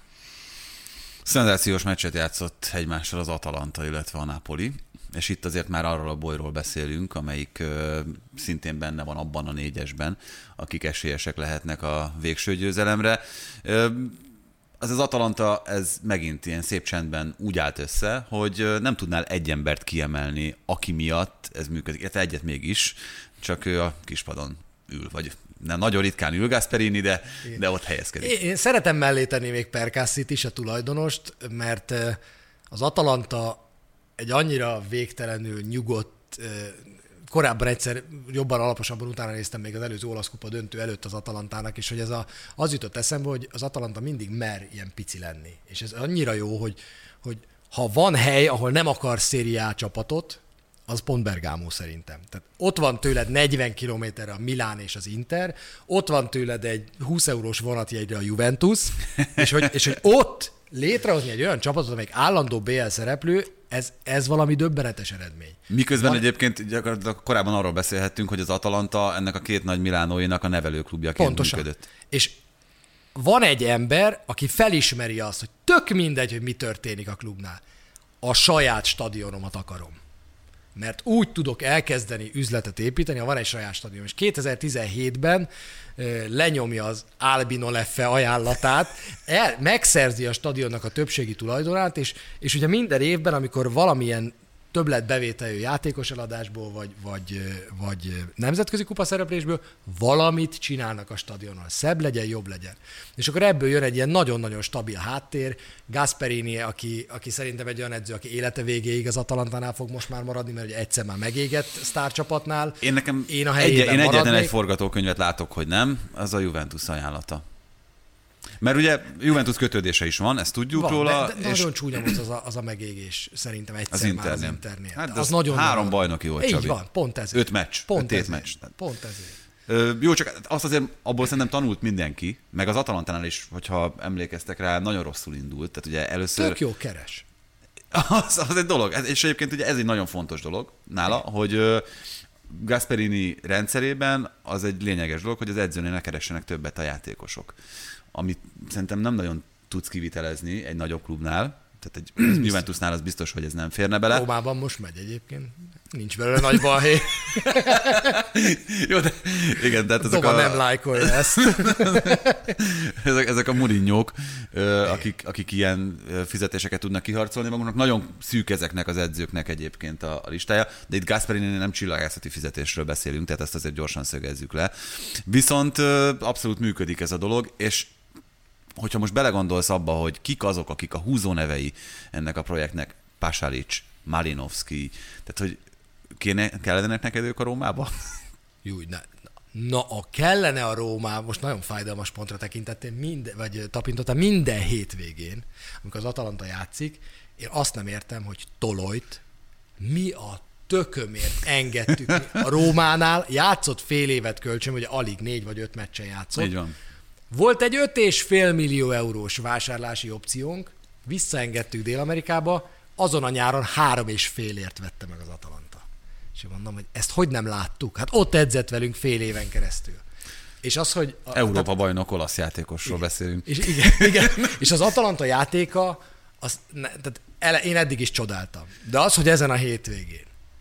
Szenzációs meccset játszott egymással az Atalanta, illetve a Napoli, és itt azért már arról a bolyról beszélünk, amelyik ö, szintén benne van abban a négyesben, akik esélyesek lehetnek a végső győzelemre. Ö, az az Atalanta, ez megint ilyen szép csendben úgy állt össze, hogy nem tudnál egy embert kiemelni, aki miatt ez működik, illetve egyet mégis, csak ő a kispadon ül, vagy nem nagyon ritkán ül Gasperini, de, de ott helyezkedik. Én, én szeretem mellé tenni még Perkassit is, a tulajdonost, mert az Atalanta egy annyira végtelenül nyugodt, korábban egyszer jobban, alaposabban utána néztem még az előző olasz kupa döntő előtt az Atalantának, és hogy ez a, az jutott eszembe, hogy az Atalanta mindig mer ilyen pici lenni. És ez annyira jó, hogy, hogy ha van hely, ahol nem akar Serie A csapatot, az pont Bergamo szerintem. Tehát ott van tőled negyven kilométerre a Milán és az Inter, ott van tőled egy húsz eurós vonatjegyre a Juventus, és hogy, és hogy ott létrehozni egy olyan csapatot, amelyik állandó bé el szereplő, ez, ez valami döbbenetes eredmény. Miközben van... egyébként gyakorlatilag korábban arról beszélhettünk, hogy az Atalanta ennek a két nagy milánóinak a nevelőklubjaként pontosan működött. És van egy ember, aki felismeri azt, hogy tök mindegy, hogy mi történik a klubnál. A saját stadionomat akarom. Mert úgy tudok elkezdeni üzletet építeni, ha van egy saját stadion. És kétezer-tizenhétben lenyomja az Albino Leffe ajánlatát, el, megszerzi a stadionnak a többségi tulajdonát, és, és ugye minden évben, amikor valamilyen többlet bevételjű játékos eladásból, vagy, vagy, vagy nemzetközi kupa szereplésből, valamit csinálnak a stadionon. Szebb legyen, jobb legyen. És akkor ebből jön egy ilyen nagyon-nagyon stabil háttér. Gasperini, aki, aki szerintem egy olyan edző, aki élete végéig az Atalantánál fog most már maradni, mert ugye egyszer már megégett sztárcsapatnál. Én nekem én, a egy, én egyetlen maradnék. egy forgatókönyvet látok, hogy nem, az a Juventus ajánlata. Mert ugye Juventus kötődése is van, ezt tudjuk van, róla. De, de nagyon csúnya volt az a, az a megégés, szerintem egyszer az már Internél. az Internél. Hát az az nagyon három nagyon... bajnoki volt, Így Csabi. van, pont ezért. Öt meccs, pont öt ezért. meccs. Pont ezért. Ö, jó, csak azt azért abból szerintem tanult mindenki, meg az Atalantánál is, hogyha emlékeztek rá, nagyon rosszul indult. Tehát ugye először... Tök jó keres. Az, az egy dolog, és egyébként ugye ez egy nagyon fontos dolog nála, hogy ö, Gasperini rendszerében az egy lényeges dolog, hogy az edzőnél ne keressenek többet a játékosok. Amit szerintem nem nagyon tudsz kivitelezni egy nagyobb klubnál, tehát egy Juventusnál az biztos, hogy ez nem férne bele. Rómában most megy egyébként. Nincs belőle nagy balhé. Jó, de igen, tehát ezek Doma a... nem lájkolja ezt. ezek, ezek a Mourinhók, akik, akik ilyen fizetéseket tudnak kiharcolni maguknak, nagyon szűk ezeknek az edzőknek egyébként a, a listája, de itt Gasperini nem csillagászati fizetésről beszélünk, tehát ezt azért gyorsan szögezzük le. Viszont abszolút működik ez a dolog, és hogyha most belegondolsz abba, hogy kik azok, akik a húzónevei ennek a projektnek, Pasalic, Malinovski, tehát hogy kéne, kellene neked ők a Rómába? Júj, na, na, a kellene a Rómá, most nagyon fájdalmas pontra tekintettél, minden, vagy tapintottam minden hétvégén, amikor az Atalanta játszik, én azt nem értem, hogy Tolojt mi a tökömért engedtük a Rómánál, játszott fél évet kölcsön, hogy alig négy vagy öt meccsen játszott. Így van. Volt egy öt és fél millió eurós vásárlási opciónk, visszaengedtük Dél-Amerikába, azon a nyáron három és félért vette meg az Atalanta. És én mondom, hogy ezt hogy nem láttuk? Hát ott edzett velünk fél éven keresztül. És az, hogy... A, Európa tehát, bajnok olasz játékosról igen, beszélünk. És, igen, igen, és az Atalanta játéka, az, ne, tehát ele, én eddig is csodáltam. De az, hogy ezen a hétvégén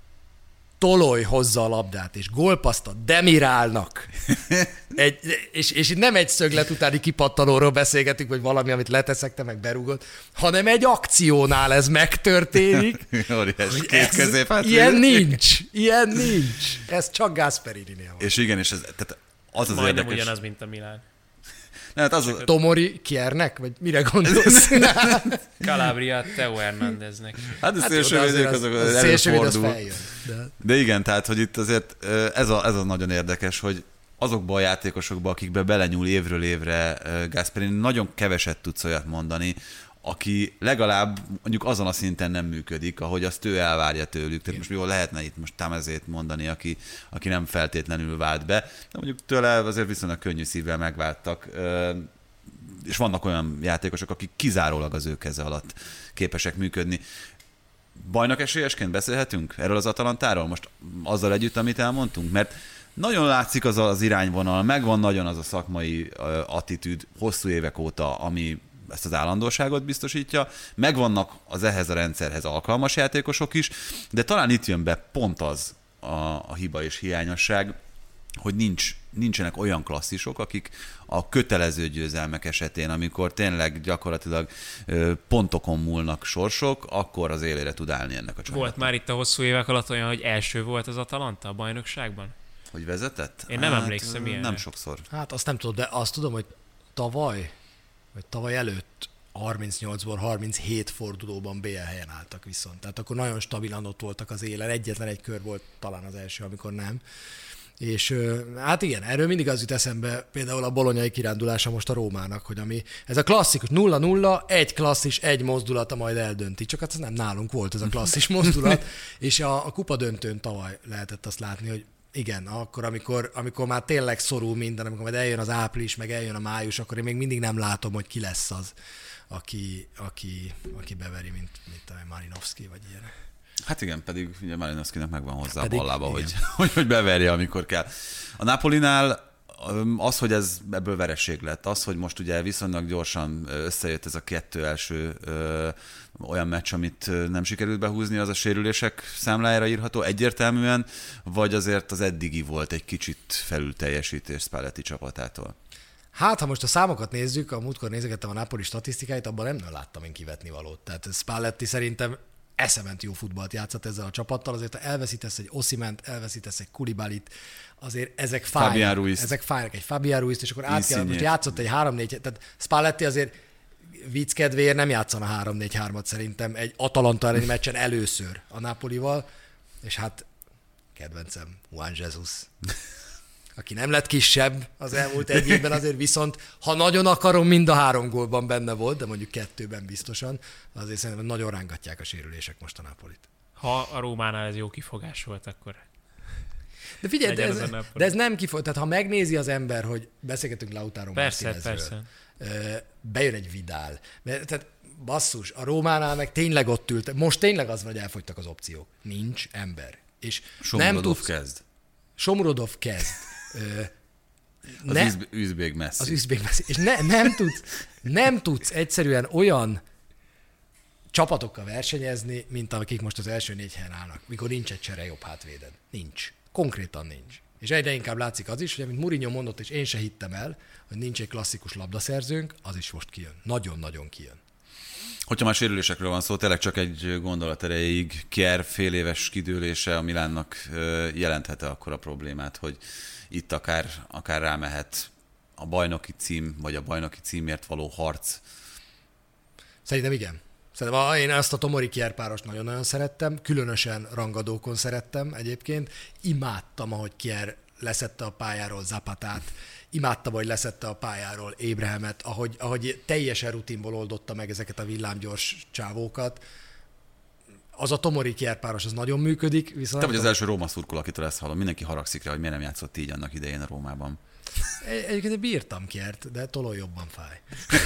Toloj hozza a labdát, és gólpaszt a Demirálnak. Egy, és, és itt nem egy szöglet utáni kipattanóról beszélgetünk, vagy valami, amit leteszek, te meg berúgod, hanem egy akciónál ez megtörténik. Óriás, két ez, középhátvéd. ilyen nincs, ilyen nincs. Ez csak Gasperininél van. És igen, és ez, tehát az az Majdnem érdekes. ugyanaz, mint a Milán. Nem, hát az a, Tomori Kiernek? Vagy mire gondolsz? Calabria Theo Hernándeznek. hát a Hát szélsővédők azok az szélsővéd az előfordul. feljön. De... De igen, tehát, hogy itt azért ez a, ez a nagyon érdekes, hogy azokban a játékosokban, akikbe belenyúl évről évre Gasperini, nagyon keveset tudsz olyat mondani, aki legalább mondjuk azon a szinten nem működik, ahogy azt ő elvárja tőlük. Tehát most jól lehetne itt most Tamezét mondani, aki, aki nem feltétlenül vált be, de mondjuk tőle azért viszonylag könnyű szívvel megváltak, és vannak olyan játékosok, akik kizárólag az ő keze alatt képesek működni. Bajnok esélyesként beszélhetünk erről az Atalantáról most azzal együtt, amit elmondtunk? Mert nagyon látszik az az irányvonal, megvan nagyon az a szakmai attitűd hosszú évek óta, ami ezt az állandóságot biztosítja, megvannak az ehhez a rendszerhez alkalmas játékosok is, de talán itt jön be pont az a, a hiba és hiányosság, hogy nincs, nincsenek olyan klasszisok, akik a kötelező győzelmek esetén, amikor tényleg gyakorlatilag pontokon múlnak sorsok, akkor az élére tud állni ennek a csapatnak. Volt már itt a hosszú évek alatt olyan, hogy első volt az Atalanta a bajnokságban? Hogy vezetett? Én nem hát, emlékszem ilyenre. Nem sokszor. Hát azt nem tudom, de azt tudom, hogy tavaly, vagy tavaly előtt harmincnyolcból harminchét fordulóban bé el helyen álltak viszont. Tehát akkor nagyon stabilan ott voltak az élen. Egyetlen egy kör volt talán az első, amikor nem. És hát igen, erről mindig az jut eszembe, például a bolonyai kirándulása most a Rómának, hogy ami, ez a klasszikus nulla nulla, egy klasszis, egy mozdulata majd eldönti. Csak hát ez nem nálunk volt ez a klasszis mozdulat, és a, a kupa döntőn tavaly lehetett azt látni, hogy igen, akkor, amikor, amikor már tényleg szorul minden, amikor majd eljön az április, meg eljön a május, akkor én még mindig nem látom, hogy ki lesz az, aki, aki, aki beveri, mint, mint a Malinovski, vagy ilyen. Hát igen, pedig ugye Malinovskinak megvan hozzá Pedig, a ballába, hogy, hogy, hogy beverje, amikor kell. A Napolinál az, hogy ez ebből vereség lett, az, hogy most ugye viszonylag gyorsan összejött ez a kettő első ö, olyan meccs, amit nem sikerült behúzni, az a sérülések számlájára írható egyértelműen, vagy azért az eddigi volt egy kicsit felül teljesítés Spalletti csapatától? Hát, ha most a számokat nézzük, a múltkor nézegettem a Napoli statisztikáit, abban nem, nem láttam én kivetni valót. Tehát Spalletti szerintem eszement jó futballt játszott ezzel a csapattal, azért ha elveszítesz egy Osimhent, elveszítesz egy Koulibalyt, azért ezek fájnak. Ezek fájnak, egy Fabián Ruizt, és akkor át kell, most játszott egy három négy, tehát Spalletti azért vicc kedvéért nem játszana három négy hármat szerintem egy Atalanta elleni meccsen először a Napolival, és hát kedvencem, Juan Jesus, aki nem lett kisebb az elmúlt egy évben, azért viszont, ha nagyon akarom, mind a három gólban benne volt, de mondjuk kettőben biztosan, azért szerintem nagyon rángatják a sérülések most a Napolit. Ha a Rómánál ez jó kifogás volt, akkor... De figyelj, de ez, de ez nem kifog, tehát ha megnézi az ember, hogy beszélgetünk Lautaro Martinezről, bejön egy Vidal, tehát basszus, a Rómánál meg tényleg ott ült, most tényleg az van, hogy elfogytak az opciók. Nincs ember. És Somurodov nem tudsz, kezd. Somurodov kezd. Az ne, üzbég messzi. Az üzbég messzi. És ne, nem, tudsz, nem tudsz egyszerűen olyan csapatokkal versenyezni, mint akik most az első négy helyen állnak, mikor nincs egy csere jobb hátvéded. Nincs. Konkrétan nincs. És egyre inkább látszik az is, hogy amit Mourinho mondott, és én se hittem el, hogy nincs egy klasszikus labdaszerzőnk, az is most kijön. Nagyon-nagyon kijön. Hogyha már sérülésekről van szó, tényleg csak egy gondolat erejéig Kjær fél éves kidőlése a Milánnak jelenthet-e akkor a problémát, hogy itt akár, akár rámehet a bajnoki cím, vagy a bajnoki címért való harc? Szerintem igen. Szerintem én ezt a Tomori Kjær párost nagyon-nagyon szerettem, különösen rangadókon szerettem egyébként. Imádtam, ahogy Kjær leszette a pályáról Zapatát, imádtam, hogy leszette a pályáról Ébrahimet, ahogy, ahogy teljesen rutinból oldotta meg ezeket a villámgyors csávókat. Az a Tomori Kjær páros, az nagyon működik. Viszont Te vagy az első Róma szurkol, akitől ezt hallom. Mindenki haragszik rá, hogy miért nem játszott így annak idején a Rómában. Egyébként bírtam Kjært, de toló jobban fáj.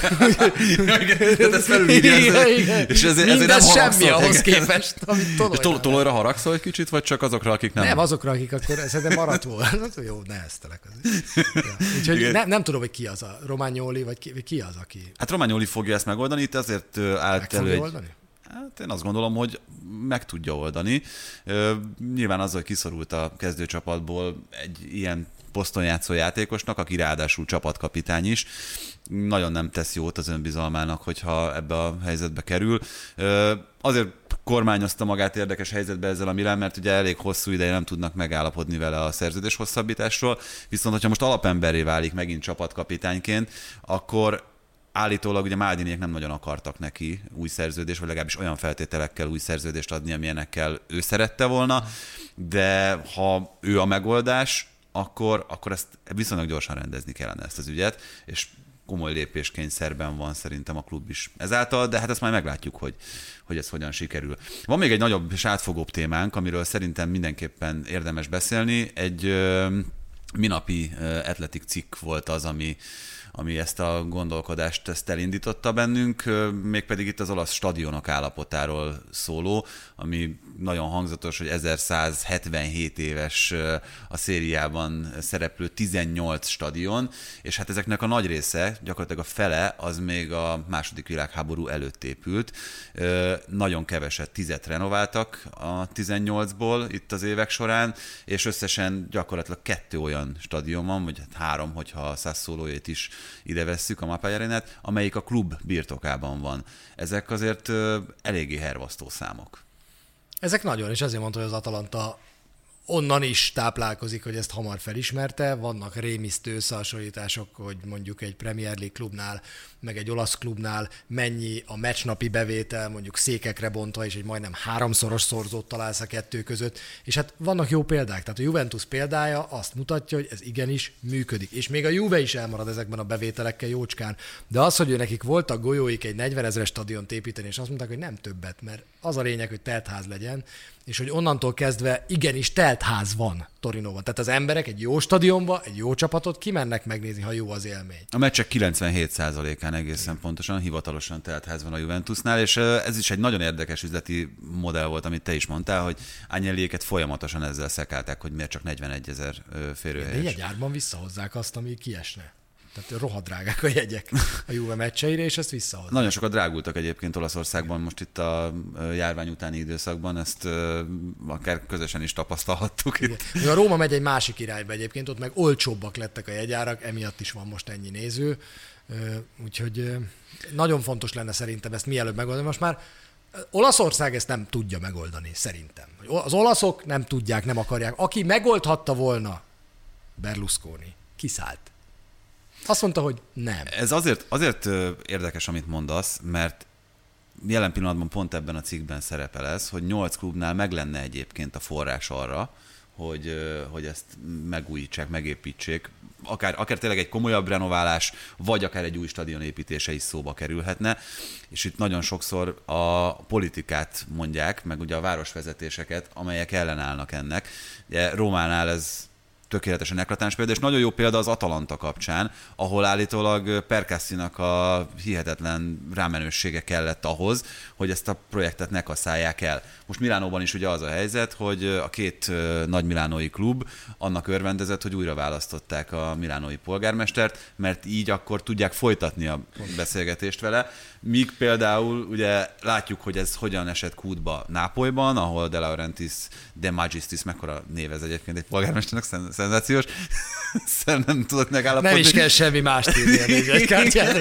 Tehát ezt felülírja. És ezért, ezért nem semmi ahhoz képest, amit tolóra. És tol- tolóra haragszol egy kicsit, vagy csak azokra, akik nem? Nem, azokra, akik akkor szerintem maradt volna. Jó, neheztelek. Ja. Úgyhogy nem, nem tudom, hogy ki az a Romagnoli, vagy ki, ki az, aki... Hát Romagnoli fogja ezt megoldani, itt azért állt meg elő fogja egy... oldani? Hát én azt gondolom, hogy meg tudja oldani. Nyilván azzal, hogy kiszorult a kezdőcsapatból egy ilyen poszton játszó játékosnak, aki ráadásul csapatkapitány is, nagyon nem tesz jót az önbizalmának, hogyha ebbe a helyzetbe kerül. Azért kormányozta magát érdekes helyzetbe ezzel a Milán, mert ugye elég hosszú ideje nem tudnak megállapodni vele a szerződés hosszabbításról, viszont hogyha most alapemberré válik megint csapatkapitányként, akkor állítólag ugye Maldiniek nem nagyon akartak neki új szerződést, vagy legalábbis olyan feltételekkel új szerződést adni, amilyenekkel ő szerette volna, de ha ő a megoldás, akkor, akkor ezt viszonylag gyorsan rendezni kellene ezt az ügyet, és komoly lépéskényszerben van szerintem a klub is ezáltal, de hát ezt majd meglátjuk, hogy, hogy ez hogyan sikerül. Van még egy nagyobb és átfogóbb témánk, amiről szerintem mindenképpen érdemes beszélni. Egy ö, minapi ö, Athletic cikk volt az, ami ami ezt a gondolkodást ezt elindította bennünk, mégpedig itt az olasz stadionok állapotáról szóló, ami nagyon hangzatos, hogy ezerszázhetvenhét éves a szériában szereplő tizennyolc stadion, és hát ezeknek a nagy része, gyakorlatilag a fele, az még a második világháború előtt épült. Nagyon keveset, tizet renováltak a tizennyolcból itt az évek során, és összesen gyakorlatilag kettő olyan stadion van, vagy hát három, hogyha a Sassuolóét is ide vesszük, a Mapei Arenát, amelyik a klub birtokában van. Ezek azért ö, eléggé hervasztó számok. Ezek nagyon, és azért mondta, hogy az Atalanta onnan is táplálkozik, hogy ezt hamar felismerte. Vannak rémisztő összehasonlítások, hogy mondjuk egy Premier League klubnál, meg egy olasz klubnál mennyi a meccsnapi bevétel, mondjuk székekre bontva, és egy majdnem háromszoros szorzót találsz a kettő között. És hát vannak jó példák. Tehát a Juventus példája azt mutatja, hogy ez igenis működik. És még a Juve is elmarad ezekben a bevételekkel jócskán. De az, hogy ő nekik voltak golyóik egy negyvenezeres stadiont építeni, és azt mondták, hogy nem többet, mert az a lényeg, hogy teltház legyen, és hogy onnantól kezdve igenis teltház van Torinóban. Tehát az emberek egy jó stadionba, egy jó csapatot kimennek megnézni, ha jó az élmény. A meccsek kilencvenhét százalékán egészen Igen. pontosan, hivatalosan teltház van a Juventusnál, és ez is egy nagyon érdekes üzleti modell volt, amit te is mondtál, hogy Agnelliéket folyamatosan ezzel szekálták, hogy miért csak negyvenegyezer férőhelyes. De jegyárban visszahozzák azt, ami kiesne. Tehát rohadrágák a jegyek a Juve meccseire, és ezt visszahozzák. Nagyon sokat drágultak egyébként Olaszországban most itt a járvány utáni időszakban, ezt akár közösen is tapasztalhattuk itt. A Róma megy egy másik irányba egyébként, ott meg olcsóbbak lettek a jegyárak, emiatt is van most ennyi néző, úgyhogy nagyon fontos lenne szerintem ezt mielőbb megoldani. Most már Olaszország ezt nem tudja megoldani, szerintem. Az olaszok nem tudják, nem akarják. Aki megoldhatta volna, Berlusconi, kiszállt. Azt mondta, hogy nem. Ez azért, azért érdekes, amit mondasz, mert jelen pillanatban pont ebben a cikkben szerepel ez, hogy nyolc klubnál meg lenne egyébként a forrás arra, hogy, hogy ezt megújítsák, megépítsék. Akár, akár tényleg egy komolyabb renoválás, vagy akár egy új stadion építése is szóba kerülhetne. És itt nagyon sokszor a politikát mondják, meg ugye a városvezetéseket, amelyek ellenállnak ennek. Ugye Rómánál ez tökéletesen eklatáns példa, és nagyon jó példa az Atalanta kapcsán, ahol állítólag Percassinak a hihetetlen rámenőssége kellett ahhoz, hogy ezt a projektet ne kasszálják el. Most Milánóban is ugye az a helyzet, hogy a két nagy milánói klub annak örvendezett, hogy újra választották a milánói polgármestert, mert így akkor tudják folytatni a beszélgetést vele, míg például ugye látjuk, hogy ez hogyan esett kútba Nápolyban, ahol De Laurentiis De Magistris, mekkora név ez egyébként egy polgármesternek, szenzációs, nem tudok megállapodni. Nem is kell semmi mást írni a négyzetkártyára.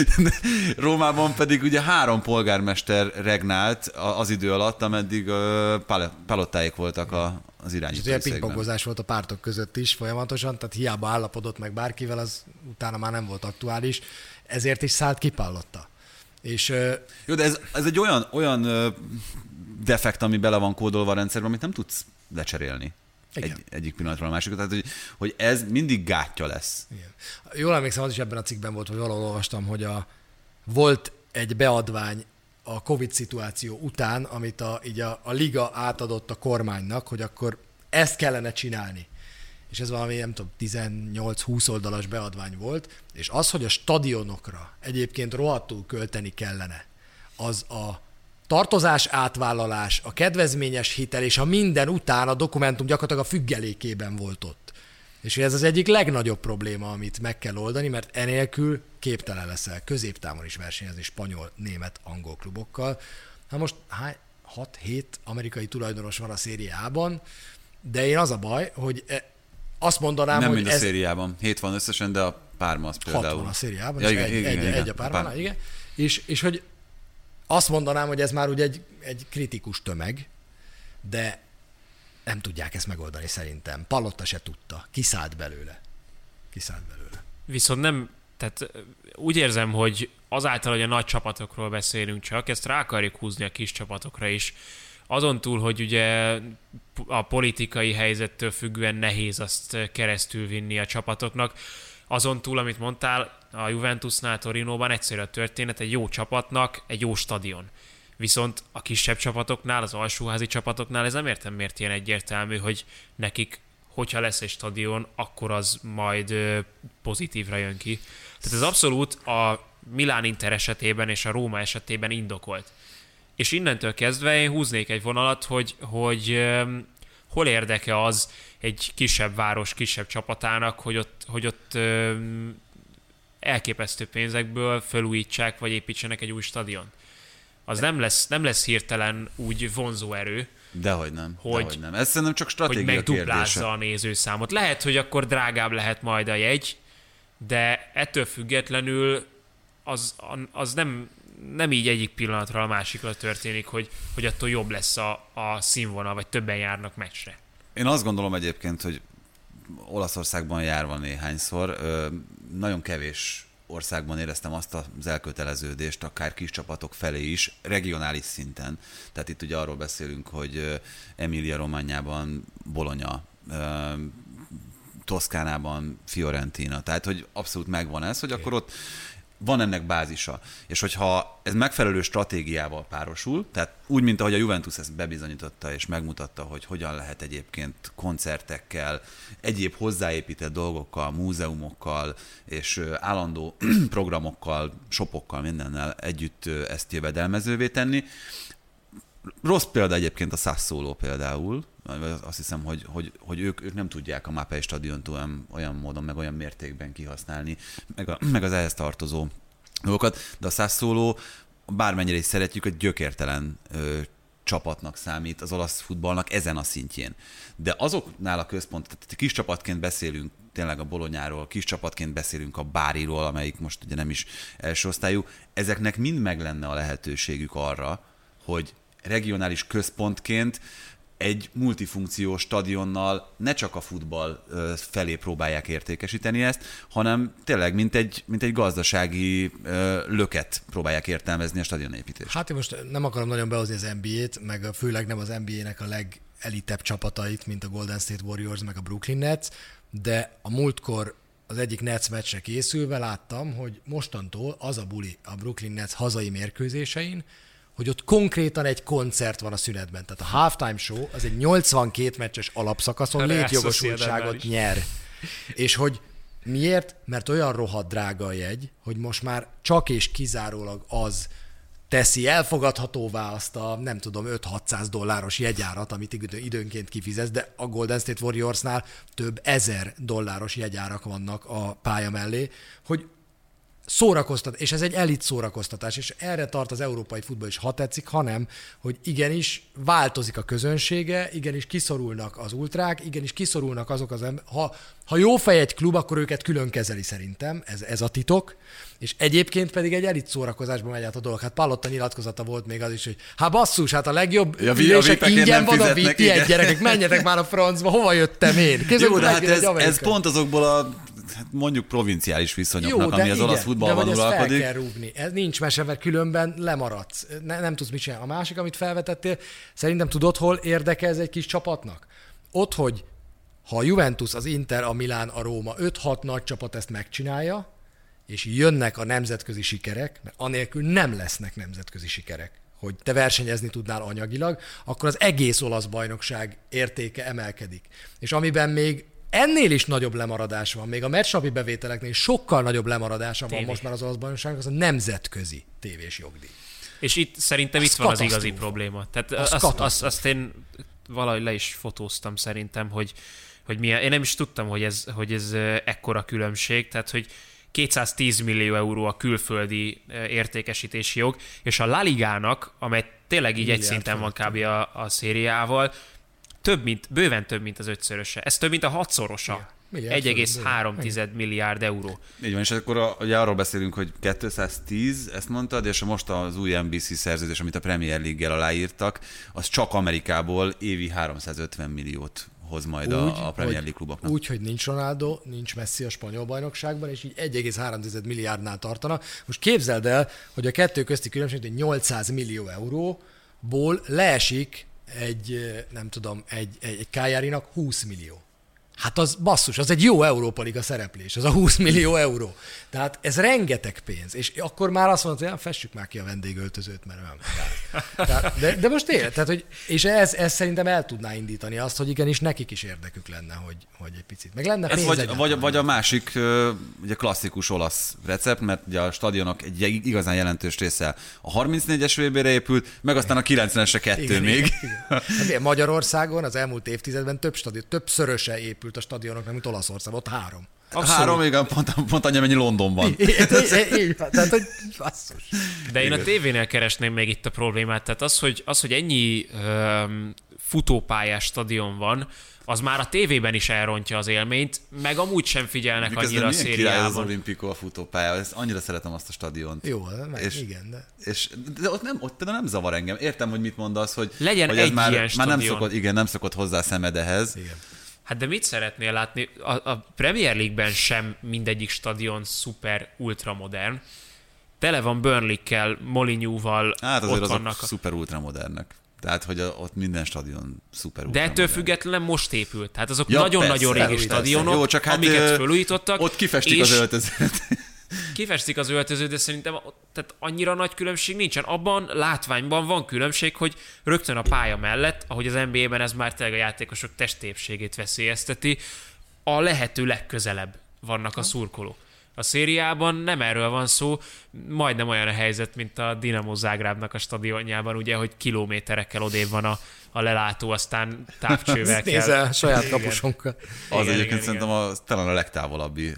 Rómában pedig ugye három polgármester regnált az idő alatt, ameddig Palottáik voltak a, az irányítói székben. És pingpongozás volt a pártok között is folyamatosan, tehát hiába állapodott meg bárkivel, az utána már nem volt aktuális, ezért is szállt ki Pallotta. És, jó, de ez, ez egy olyan, olyan defekt, ami bele van kódolva a rendszerben, amit nem tudsz lecserélni. Egy, egyik pillanatról a másikra, tehát hogy, hogy ez mindig gátja lesz. Igen. Jól emlékszem, az is ebben a cikkben volt, hogy valahol olvastam, hogy a, volt egy beadvány a Covid szituáció után, amit a, így a, a liga átadott a kormánynak, hogy akkor ezt kellene csinálni. És ez valami, nem tudom, tizennyolc-húsz oldalas beadvány volt, és az, hogy a stadionokra egyébként rohadtul költeni kellene, az a tartozás átvállalás, a kedvezményes hitel és a minden után a dokumentum gyakorlatilag a függelékében volt ott. És ez az egyik legnagyobb probléma, amit meg kell oldani, mert enélkül képtelen leszel középtávon is versenyezni spanyol, német, angol klubokkal. Na most hat-hét amerikai tulajdonos van a Serie A-ban, de én az a baj, hogy azt mondanám, nem hogy mind ez... a szériában. Hét van összesen, de a Parma az például. Hat van a Serie A-ban, ja, és igen, egy, igen, egy, igen, egy a Parmánál, igen. És, és hogy azt mondanám, hogy ez már ugye egy, egy kritikus tömeg, de nem tudják ezt megoldani szerintem. Pallotta se tudta. Kiszállt belőle. Kiszállt belőle. Viszont nem, tehát úgy érzem, hogy azáltal, hogy a nagy csapatokról beszélünk csak, ezt rá akarjuk húzni a kis csapatokra is. Azon túl, hogy ugye a politikai helyzettől függően nehéz azt keresztül vinni a csapatoknak, azon túl, amit mondtál, a Juventusnál, Torinóban egyszerű a történet, egy jó csapatnak egy jó stadion. Viszont a kisebb csapatoknál, az alsóházi csapatoknál ez nem értem miért ilyen egyértelmű, hogy nekik, hogyha lesz egy stadion, akkor az majd pozitívra jön ki. Tehát ez abszolút a Milán Inter esetében és a Róma esetében indokolt. És innentől kezdve én húznék egy vonalat, hogy, hogy um, hol érdeke az egy kisebb város, kisebb csapatának, hogy ott, hogy ott um, elképesztő pénzekből felújítsák, vagy építsenek egy új stadion. Az nem lesz, nem lesz hirtelen úgy vonzó erő, Dehogy nem, hogy, dehogy nem. Ez szerintem csak stratégia hogy kérdése. megduplázza a nézőszámot. Lehet, hogy akkor drágább lehet majd a jegy, de ettől függetlenül az, az nem, nem így egyik pillanatra a másikra történik, hogy, hogy attól jobb lesz a, a színvonal, vagy többen járnak meccsre. Én azt gondolom egyébként, hogy Olaszországban járva néhányszor, nagyon kevés országban éreztem azt az elköteleződést, akár kis csapatok felé is, regionális szinten. Tehát itt ugye arról beszélünk, hogy Emilia-Romagnában Bologna, Toszkánában Fiorentina. Tehát, hogy abszolút megvan ez, hogy akkor ott van ennek bázisa. És hogyha ez megfelelő stratégiával párosul, tehát úgy, mint ahogy a Juventus ezt bebizonyította és megmutatta, hogy hogyan lehet egyébként koncertekkel, egyéb hozzáépített dolgokkal, múzeumokkal és állandó programokkal, shopokkal, mindennel együtt ezt jövedelmezővé tenni. Rossz példa egyébként a Sassuolo például. Azt hiszem, hogy, hogy, hogy ők, ők nem tudják a Mapei stadiont olyan, olyan módon, meg olyan mértékben kihasználni, meg, a, meg az ehhez tartozó dolgokat, de a Sassuolo, bármennyire is szeretjük, egy gyökértelen ö, csapatnak számít az olasz futballnak ezen a szintjén. De azoknál a központ, tehát kis csapatként beszélünk tényleg a Bolognáról, kis csapatként beszélünk a Báriról, amelyik most ugye nem is első osztályú, ezeknek mind meg lenne a lehetőségük arra, hogy regionális központként egy multifunkciós stadionnal ne csak a futball felé próbálják értékesíteni ezt, hanem tényleg mint egy, mint egy gazdasági löket próbálják értelmezni a stadionépítést. Hát én most nem akarom nagyon behozni az en bé á-t, meg főleg nem az en bé á-nek a legelitebb csapatait, mint a Golden State Warriors, meg a Brooklyn Nets, de a múltkor az egyik Nets meccsre készülve láttam, hogy mostantól az a buli a Brooklyn Nets hazai mérkőzésein, hogy ott konkrétan egy koncert van a szünetben. Tehát a halftime show az egy nyolcvankét meccses alapszakaszon létjogosultságot nyer. És hogy miért? Mert olyan rohadt drága a jegy, hogy most már csak és kizárólag az teszi elfogadhatóvá azt a, nem tudom, öt-hatszáz dolláros jegyárat, amit időnként kifizetsz, de a Golden State Warriorsnál több ezer dolláros jegyárak vannak a pálya mellé, hogy szórakoztat, és ez egy elit szórakoztatás, és erre tart az európai futball is, ha tetszik, hanem, hogy igenis változik a közönsége, igenis kiszorulnak az ultrák, igenis kiszorulnak azok az emberek. Ha, ha jó fej egy klub, akkor őket külön kezeli szerintem, ez, ez a titok, és egyébként pedig egy elit szórakozásban megy át a dolog. Hát Pallotta nyilatkozata volt még az is, hogy hát basszus, hát a legjobb ja, ülések ingyen van a vé pé egy gyerekek, menjetek már a francba, hova jöttem én? Képzeljük, jó, de hát ez, ez pont azokból a mondjuk provinciális viszonyoknak, jó, ami az olasz futballban uralkodik. De fel kell rúgni. Ez nincs mese, mert különben lemaradsz. Ne, nem tudsz mit csinálni. A másik, amit felvetettél, szerintem tudod, hol érdekel ez egy kis csapatnak? Ott, hogy ha a Juventus, az Inter, a Milán, a Róma, öt-hat nagy csapat ezt megcsinálja, és jönnek a nemzetközi sikerek, mert anélkül nem lesznek nemzetközi sikerek, hogy te versenyezni tudnál anyagilag, akkor az egész olasz bajnokság értéke emelkedik. És amiben még ennél is nagyobb lemaradás van, még a meccsnapi bevételeknél sokkal nagyobb lemaradása van most már az olasz bajnokságnak, az a nemzetközi tévés jogdíj. És itt szerintem az itt van az igazi probléma. Tehát az azt, azt, azt én valahogy le is fotóztam szerintem, hogy, hogy milyen, én nem is tudtam, hogy ez, hogy ez ekkora különbség, tehát hogy kétszáztíz millió euró a külföldi értékesítési jog, és a La Ligának, amely tényleg így egy szinten van kb. a, a szériával, több mint, bőven több, mint az ötszöröse. Ez több, mint a hatszorosa. egy egész három milliárd euró. Így van, és akkor a, ugye arról beszélünk, hogy kétszáztíz, ezt mondtad, és most az új en bé cé szerződés, amit a Premier League-gel aláírtak, az csak Amerikából évi háromszázötven milliót hoz majd úgy, a Premier League kluboknak. Úgy, hogy nincs Ronaldo, nincs Messi a spanyol bajnokságban, és így egy egész három milliárdnál tartana. Most képzeld el, hogy a kettő közti különbség, hogy nyolcszáz millió euróból leesik egy, nem tudom, egy, egy, egy Cagliarinak húsz millió. Hát az basszus, az egy jó Európa Liga szereplés, az a húsz millió euró. Tehát ez rengeteg pénz, és akkor már azt mondod, hogy fessük már ki a vendégöltözőt, mert nem. Tehát, de, de most él, tehát, hogy, és ez, ez szerintem el tudná indítani azt, hogy igenis nekik is érdekük lenne, hogy, hogy egy picit. Meg lenne pénz. Vagy, vagy, vagy a másik ugye klasszikus olasz recept, mert ugye a stadionok egy igazán jelentős része a harmincnégyes vé bé-re épült, meg aztán a kilencvenesre kettő igen, még. Igen, igen. Magyarországon az elmúlt évtizedben több stadion, többszöröse épült a stadionoknak, mint Olaszország, ott három. Abszolút. Három, igen, pont, pont annyi, mennyi Londonban. Így van, tehát, hogy basszus. De én a tévénél keresném még itt a problémát, tehát az, hogy, az, hogy ennyi um, futópályás stadion van, az már a tévében is elrontja az élményt, meg amúgy sem figyelnek Miközben annyira a szériában. Az Olimpico a futópálya, ezt annyira szeretem azt a stadiont. Jó, meg és, igen, de... És, de ott nem, ott nem zavar engem. Értem, hogy mit mondasz, hogy, legyen hogy egy ez már, ilyen már nem stadion. szokott, igen, nem szokott hozzá szemed ehhez. Igen. Hát de mit szeretnél látni? A, a Premier League-ben sem mindegyik stadion szuper ultramodern. Tele van Burnley-kel, Molineux-val, hát azért ott azok vannak. A... szuper ultramodernek. Tehát, hogy a, ott minden stadion szuper De ettől függetlenül most épült. Tehát azok ja, nagyon-nagyon persze, régi persze. stadionok, Jó, csak hát amiket felújítottak. Ott kifestik az öltözőt. Kifestik az öltözőt, de szerintem tehát annyira nagy különbség nincsen. Abban látványban van különbség, hogy rögtön a pálya mellett, ahogy az en bé á-ben ez már tényleg a játékosok testépségét veszélyezteti, a lehető legközelebb vannak a szurkolók. A szériában nem erről van szó, majdnem olyan a helyzet, mint a Dinamo Zágrábnak a stadionjában, ugye, hogy kilométerekkel odébb van a, a lelátó, aztán távcsővel kell. Nézzel saját kapusunkkal. Az igen, egyébként szerintem a, talán a legtávolabbi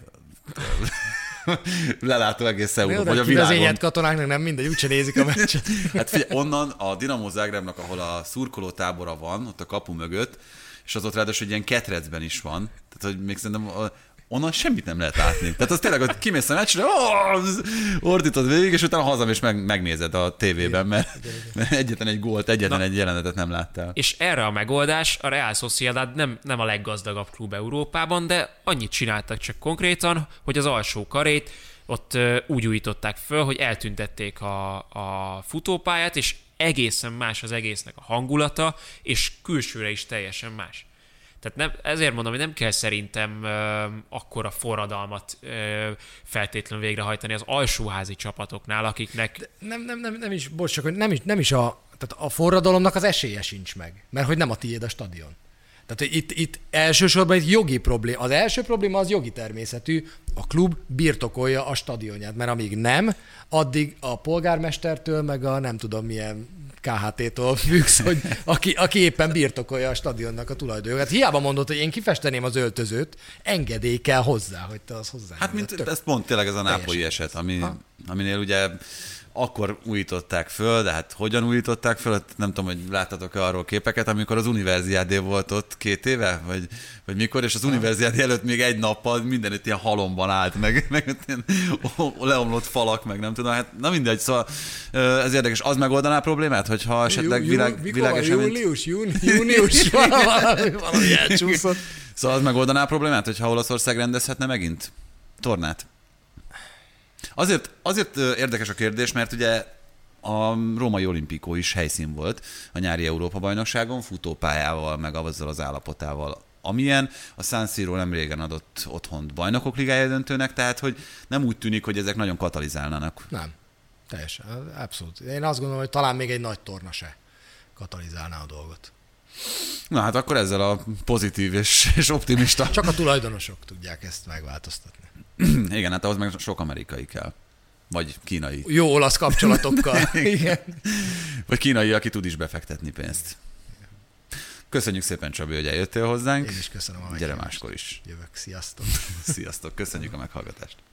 lelátó egész Európa, vagy a világon. Az katonáknak nem mindegy, úgyse nézik a meccset. Hát figyelj, onnan a Dinamo Zágrábnak, ahol a szurkoló tábora van, ott a kapu mögött, és az ott ráadásul egy ilyen ketrecben is van, tehát hogy még szerintem onnan semmit nem lehet látni. Tehát az tényleg, hogy kimész a meccsre, ordítod végig, és utána hazamész meg, megnézed a tévében, mert, mert egyetlen egy gólt, egyetlen Na, egy jelenetet nem láttál. És erre a megoldás a Real Sociedad nem, nem a leggazdagabb klub Európában, de annyit csináltak csak konkrétan, hogy az alsó karét ott úgy újították föl, hogy eltüntették a, a futópályát, és egészen más az egésznek a hangulata, és külsőre is teljesen más. Tehát nem, ezért mondom, hogy nem kell szerintem ö, akkora forradalmat ö, feltétlenül végrehajtani az alsóházi csapatoknál, akiknek... De nem, nem, nem, nem is, bocs, csak hogy nem is, nem is a, tehát a forradalomnak az esélye sincs meg, mert hogy nem a tiéd a stadion. Tehát hogy itt, itt elsősorban egy jogi probléma. Az első probléma az jogi természetű, a klub birtokolja a stadionját, mert amíg nem, addig a polgármestertől, meg a nem tudom milyen ká há té-től függsz, hogy aki, aki éppen birtokolja a stadionnak a tulajdonjogát. Hiába mondod, hogy én kifesteném az öltözőt, engedély kell hozzá, hogy te az hozzá. Hát mint ez pont tényleg ez a nápolyi eset, ami, aminél ugye akkor újították föl, de hát hogyan újították föl, hát nem tudom, hogy láttatok-e arról képeket, amikor az Universiádé volt ott két éve, vagy, vagy mikor, és az Universiádé előtt még egy nappal mindenütt ilyen halomban állt, meg, meg ilyen leomlott falak, meg nem tudom, hát na mindegy, szóval ez érdekes. Az megoldaná a problémát, hogyha esetleg világ, világeseményt... Július, júni, június, valami, valami elcsúszott. Szóval az megoldaná a problémát, hogyha Olaszország rendezhetne megint tornát? Azért, azért érdekes a kérdés, mert ugye a római olimpikó is helyszín volt a nyári Európa-bajnokságon, futópályával, meg azzal az állapotával, amilyen. A San Siro nem régen adott otthont bajnokok ligája döntőnek, tehát hogy nem úgy tűnik, hogy ezek nagyon katalizálnának. Nem, teljesen, abszolút. Én azt gondolom, hogy talán még egy nagy torna se katalizálná a dolgot. Na hát akkor ezzel a pozitív és, és optimista... Csak a tulajdonosok tudják ezt megváltoztatni. Igen, hát ahhoz meg sok amerikai kell. Vagy kínai. Jó olasz kapcsolatokkal. Igen. Vagy kínai, aki tud is befektetni pénzt. Köszönjük szépen, Csabi, hogy eljöttél hozzánk. Én is köszönöm a Gyere máskor is. Jövök, sziasztok. Sziasztok, köszönjük a meghallgatást.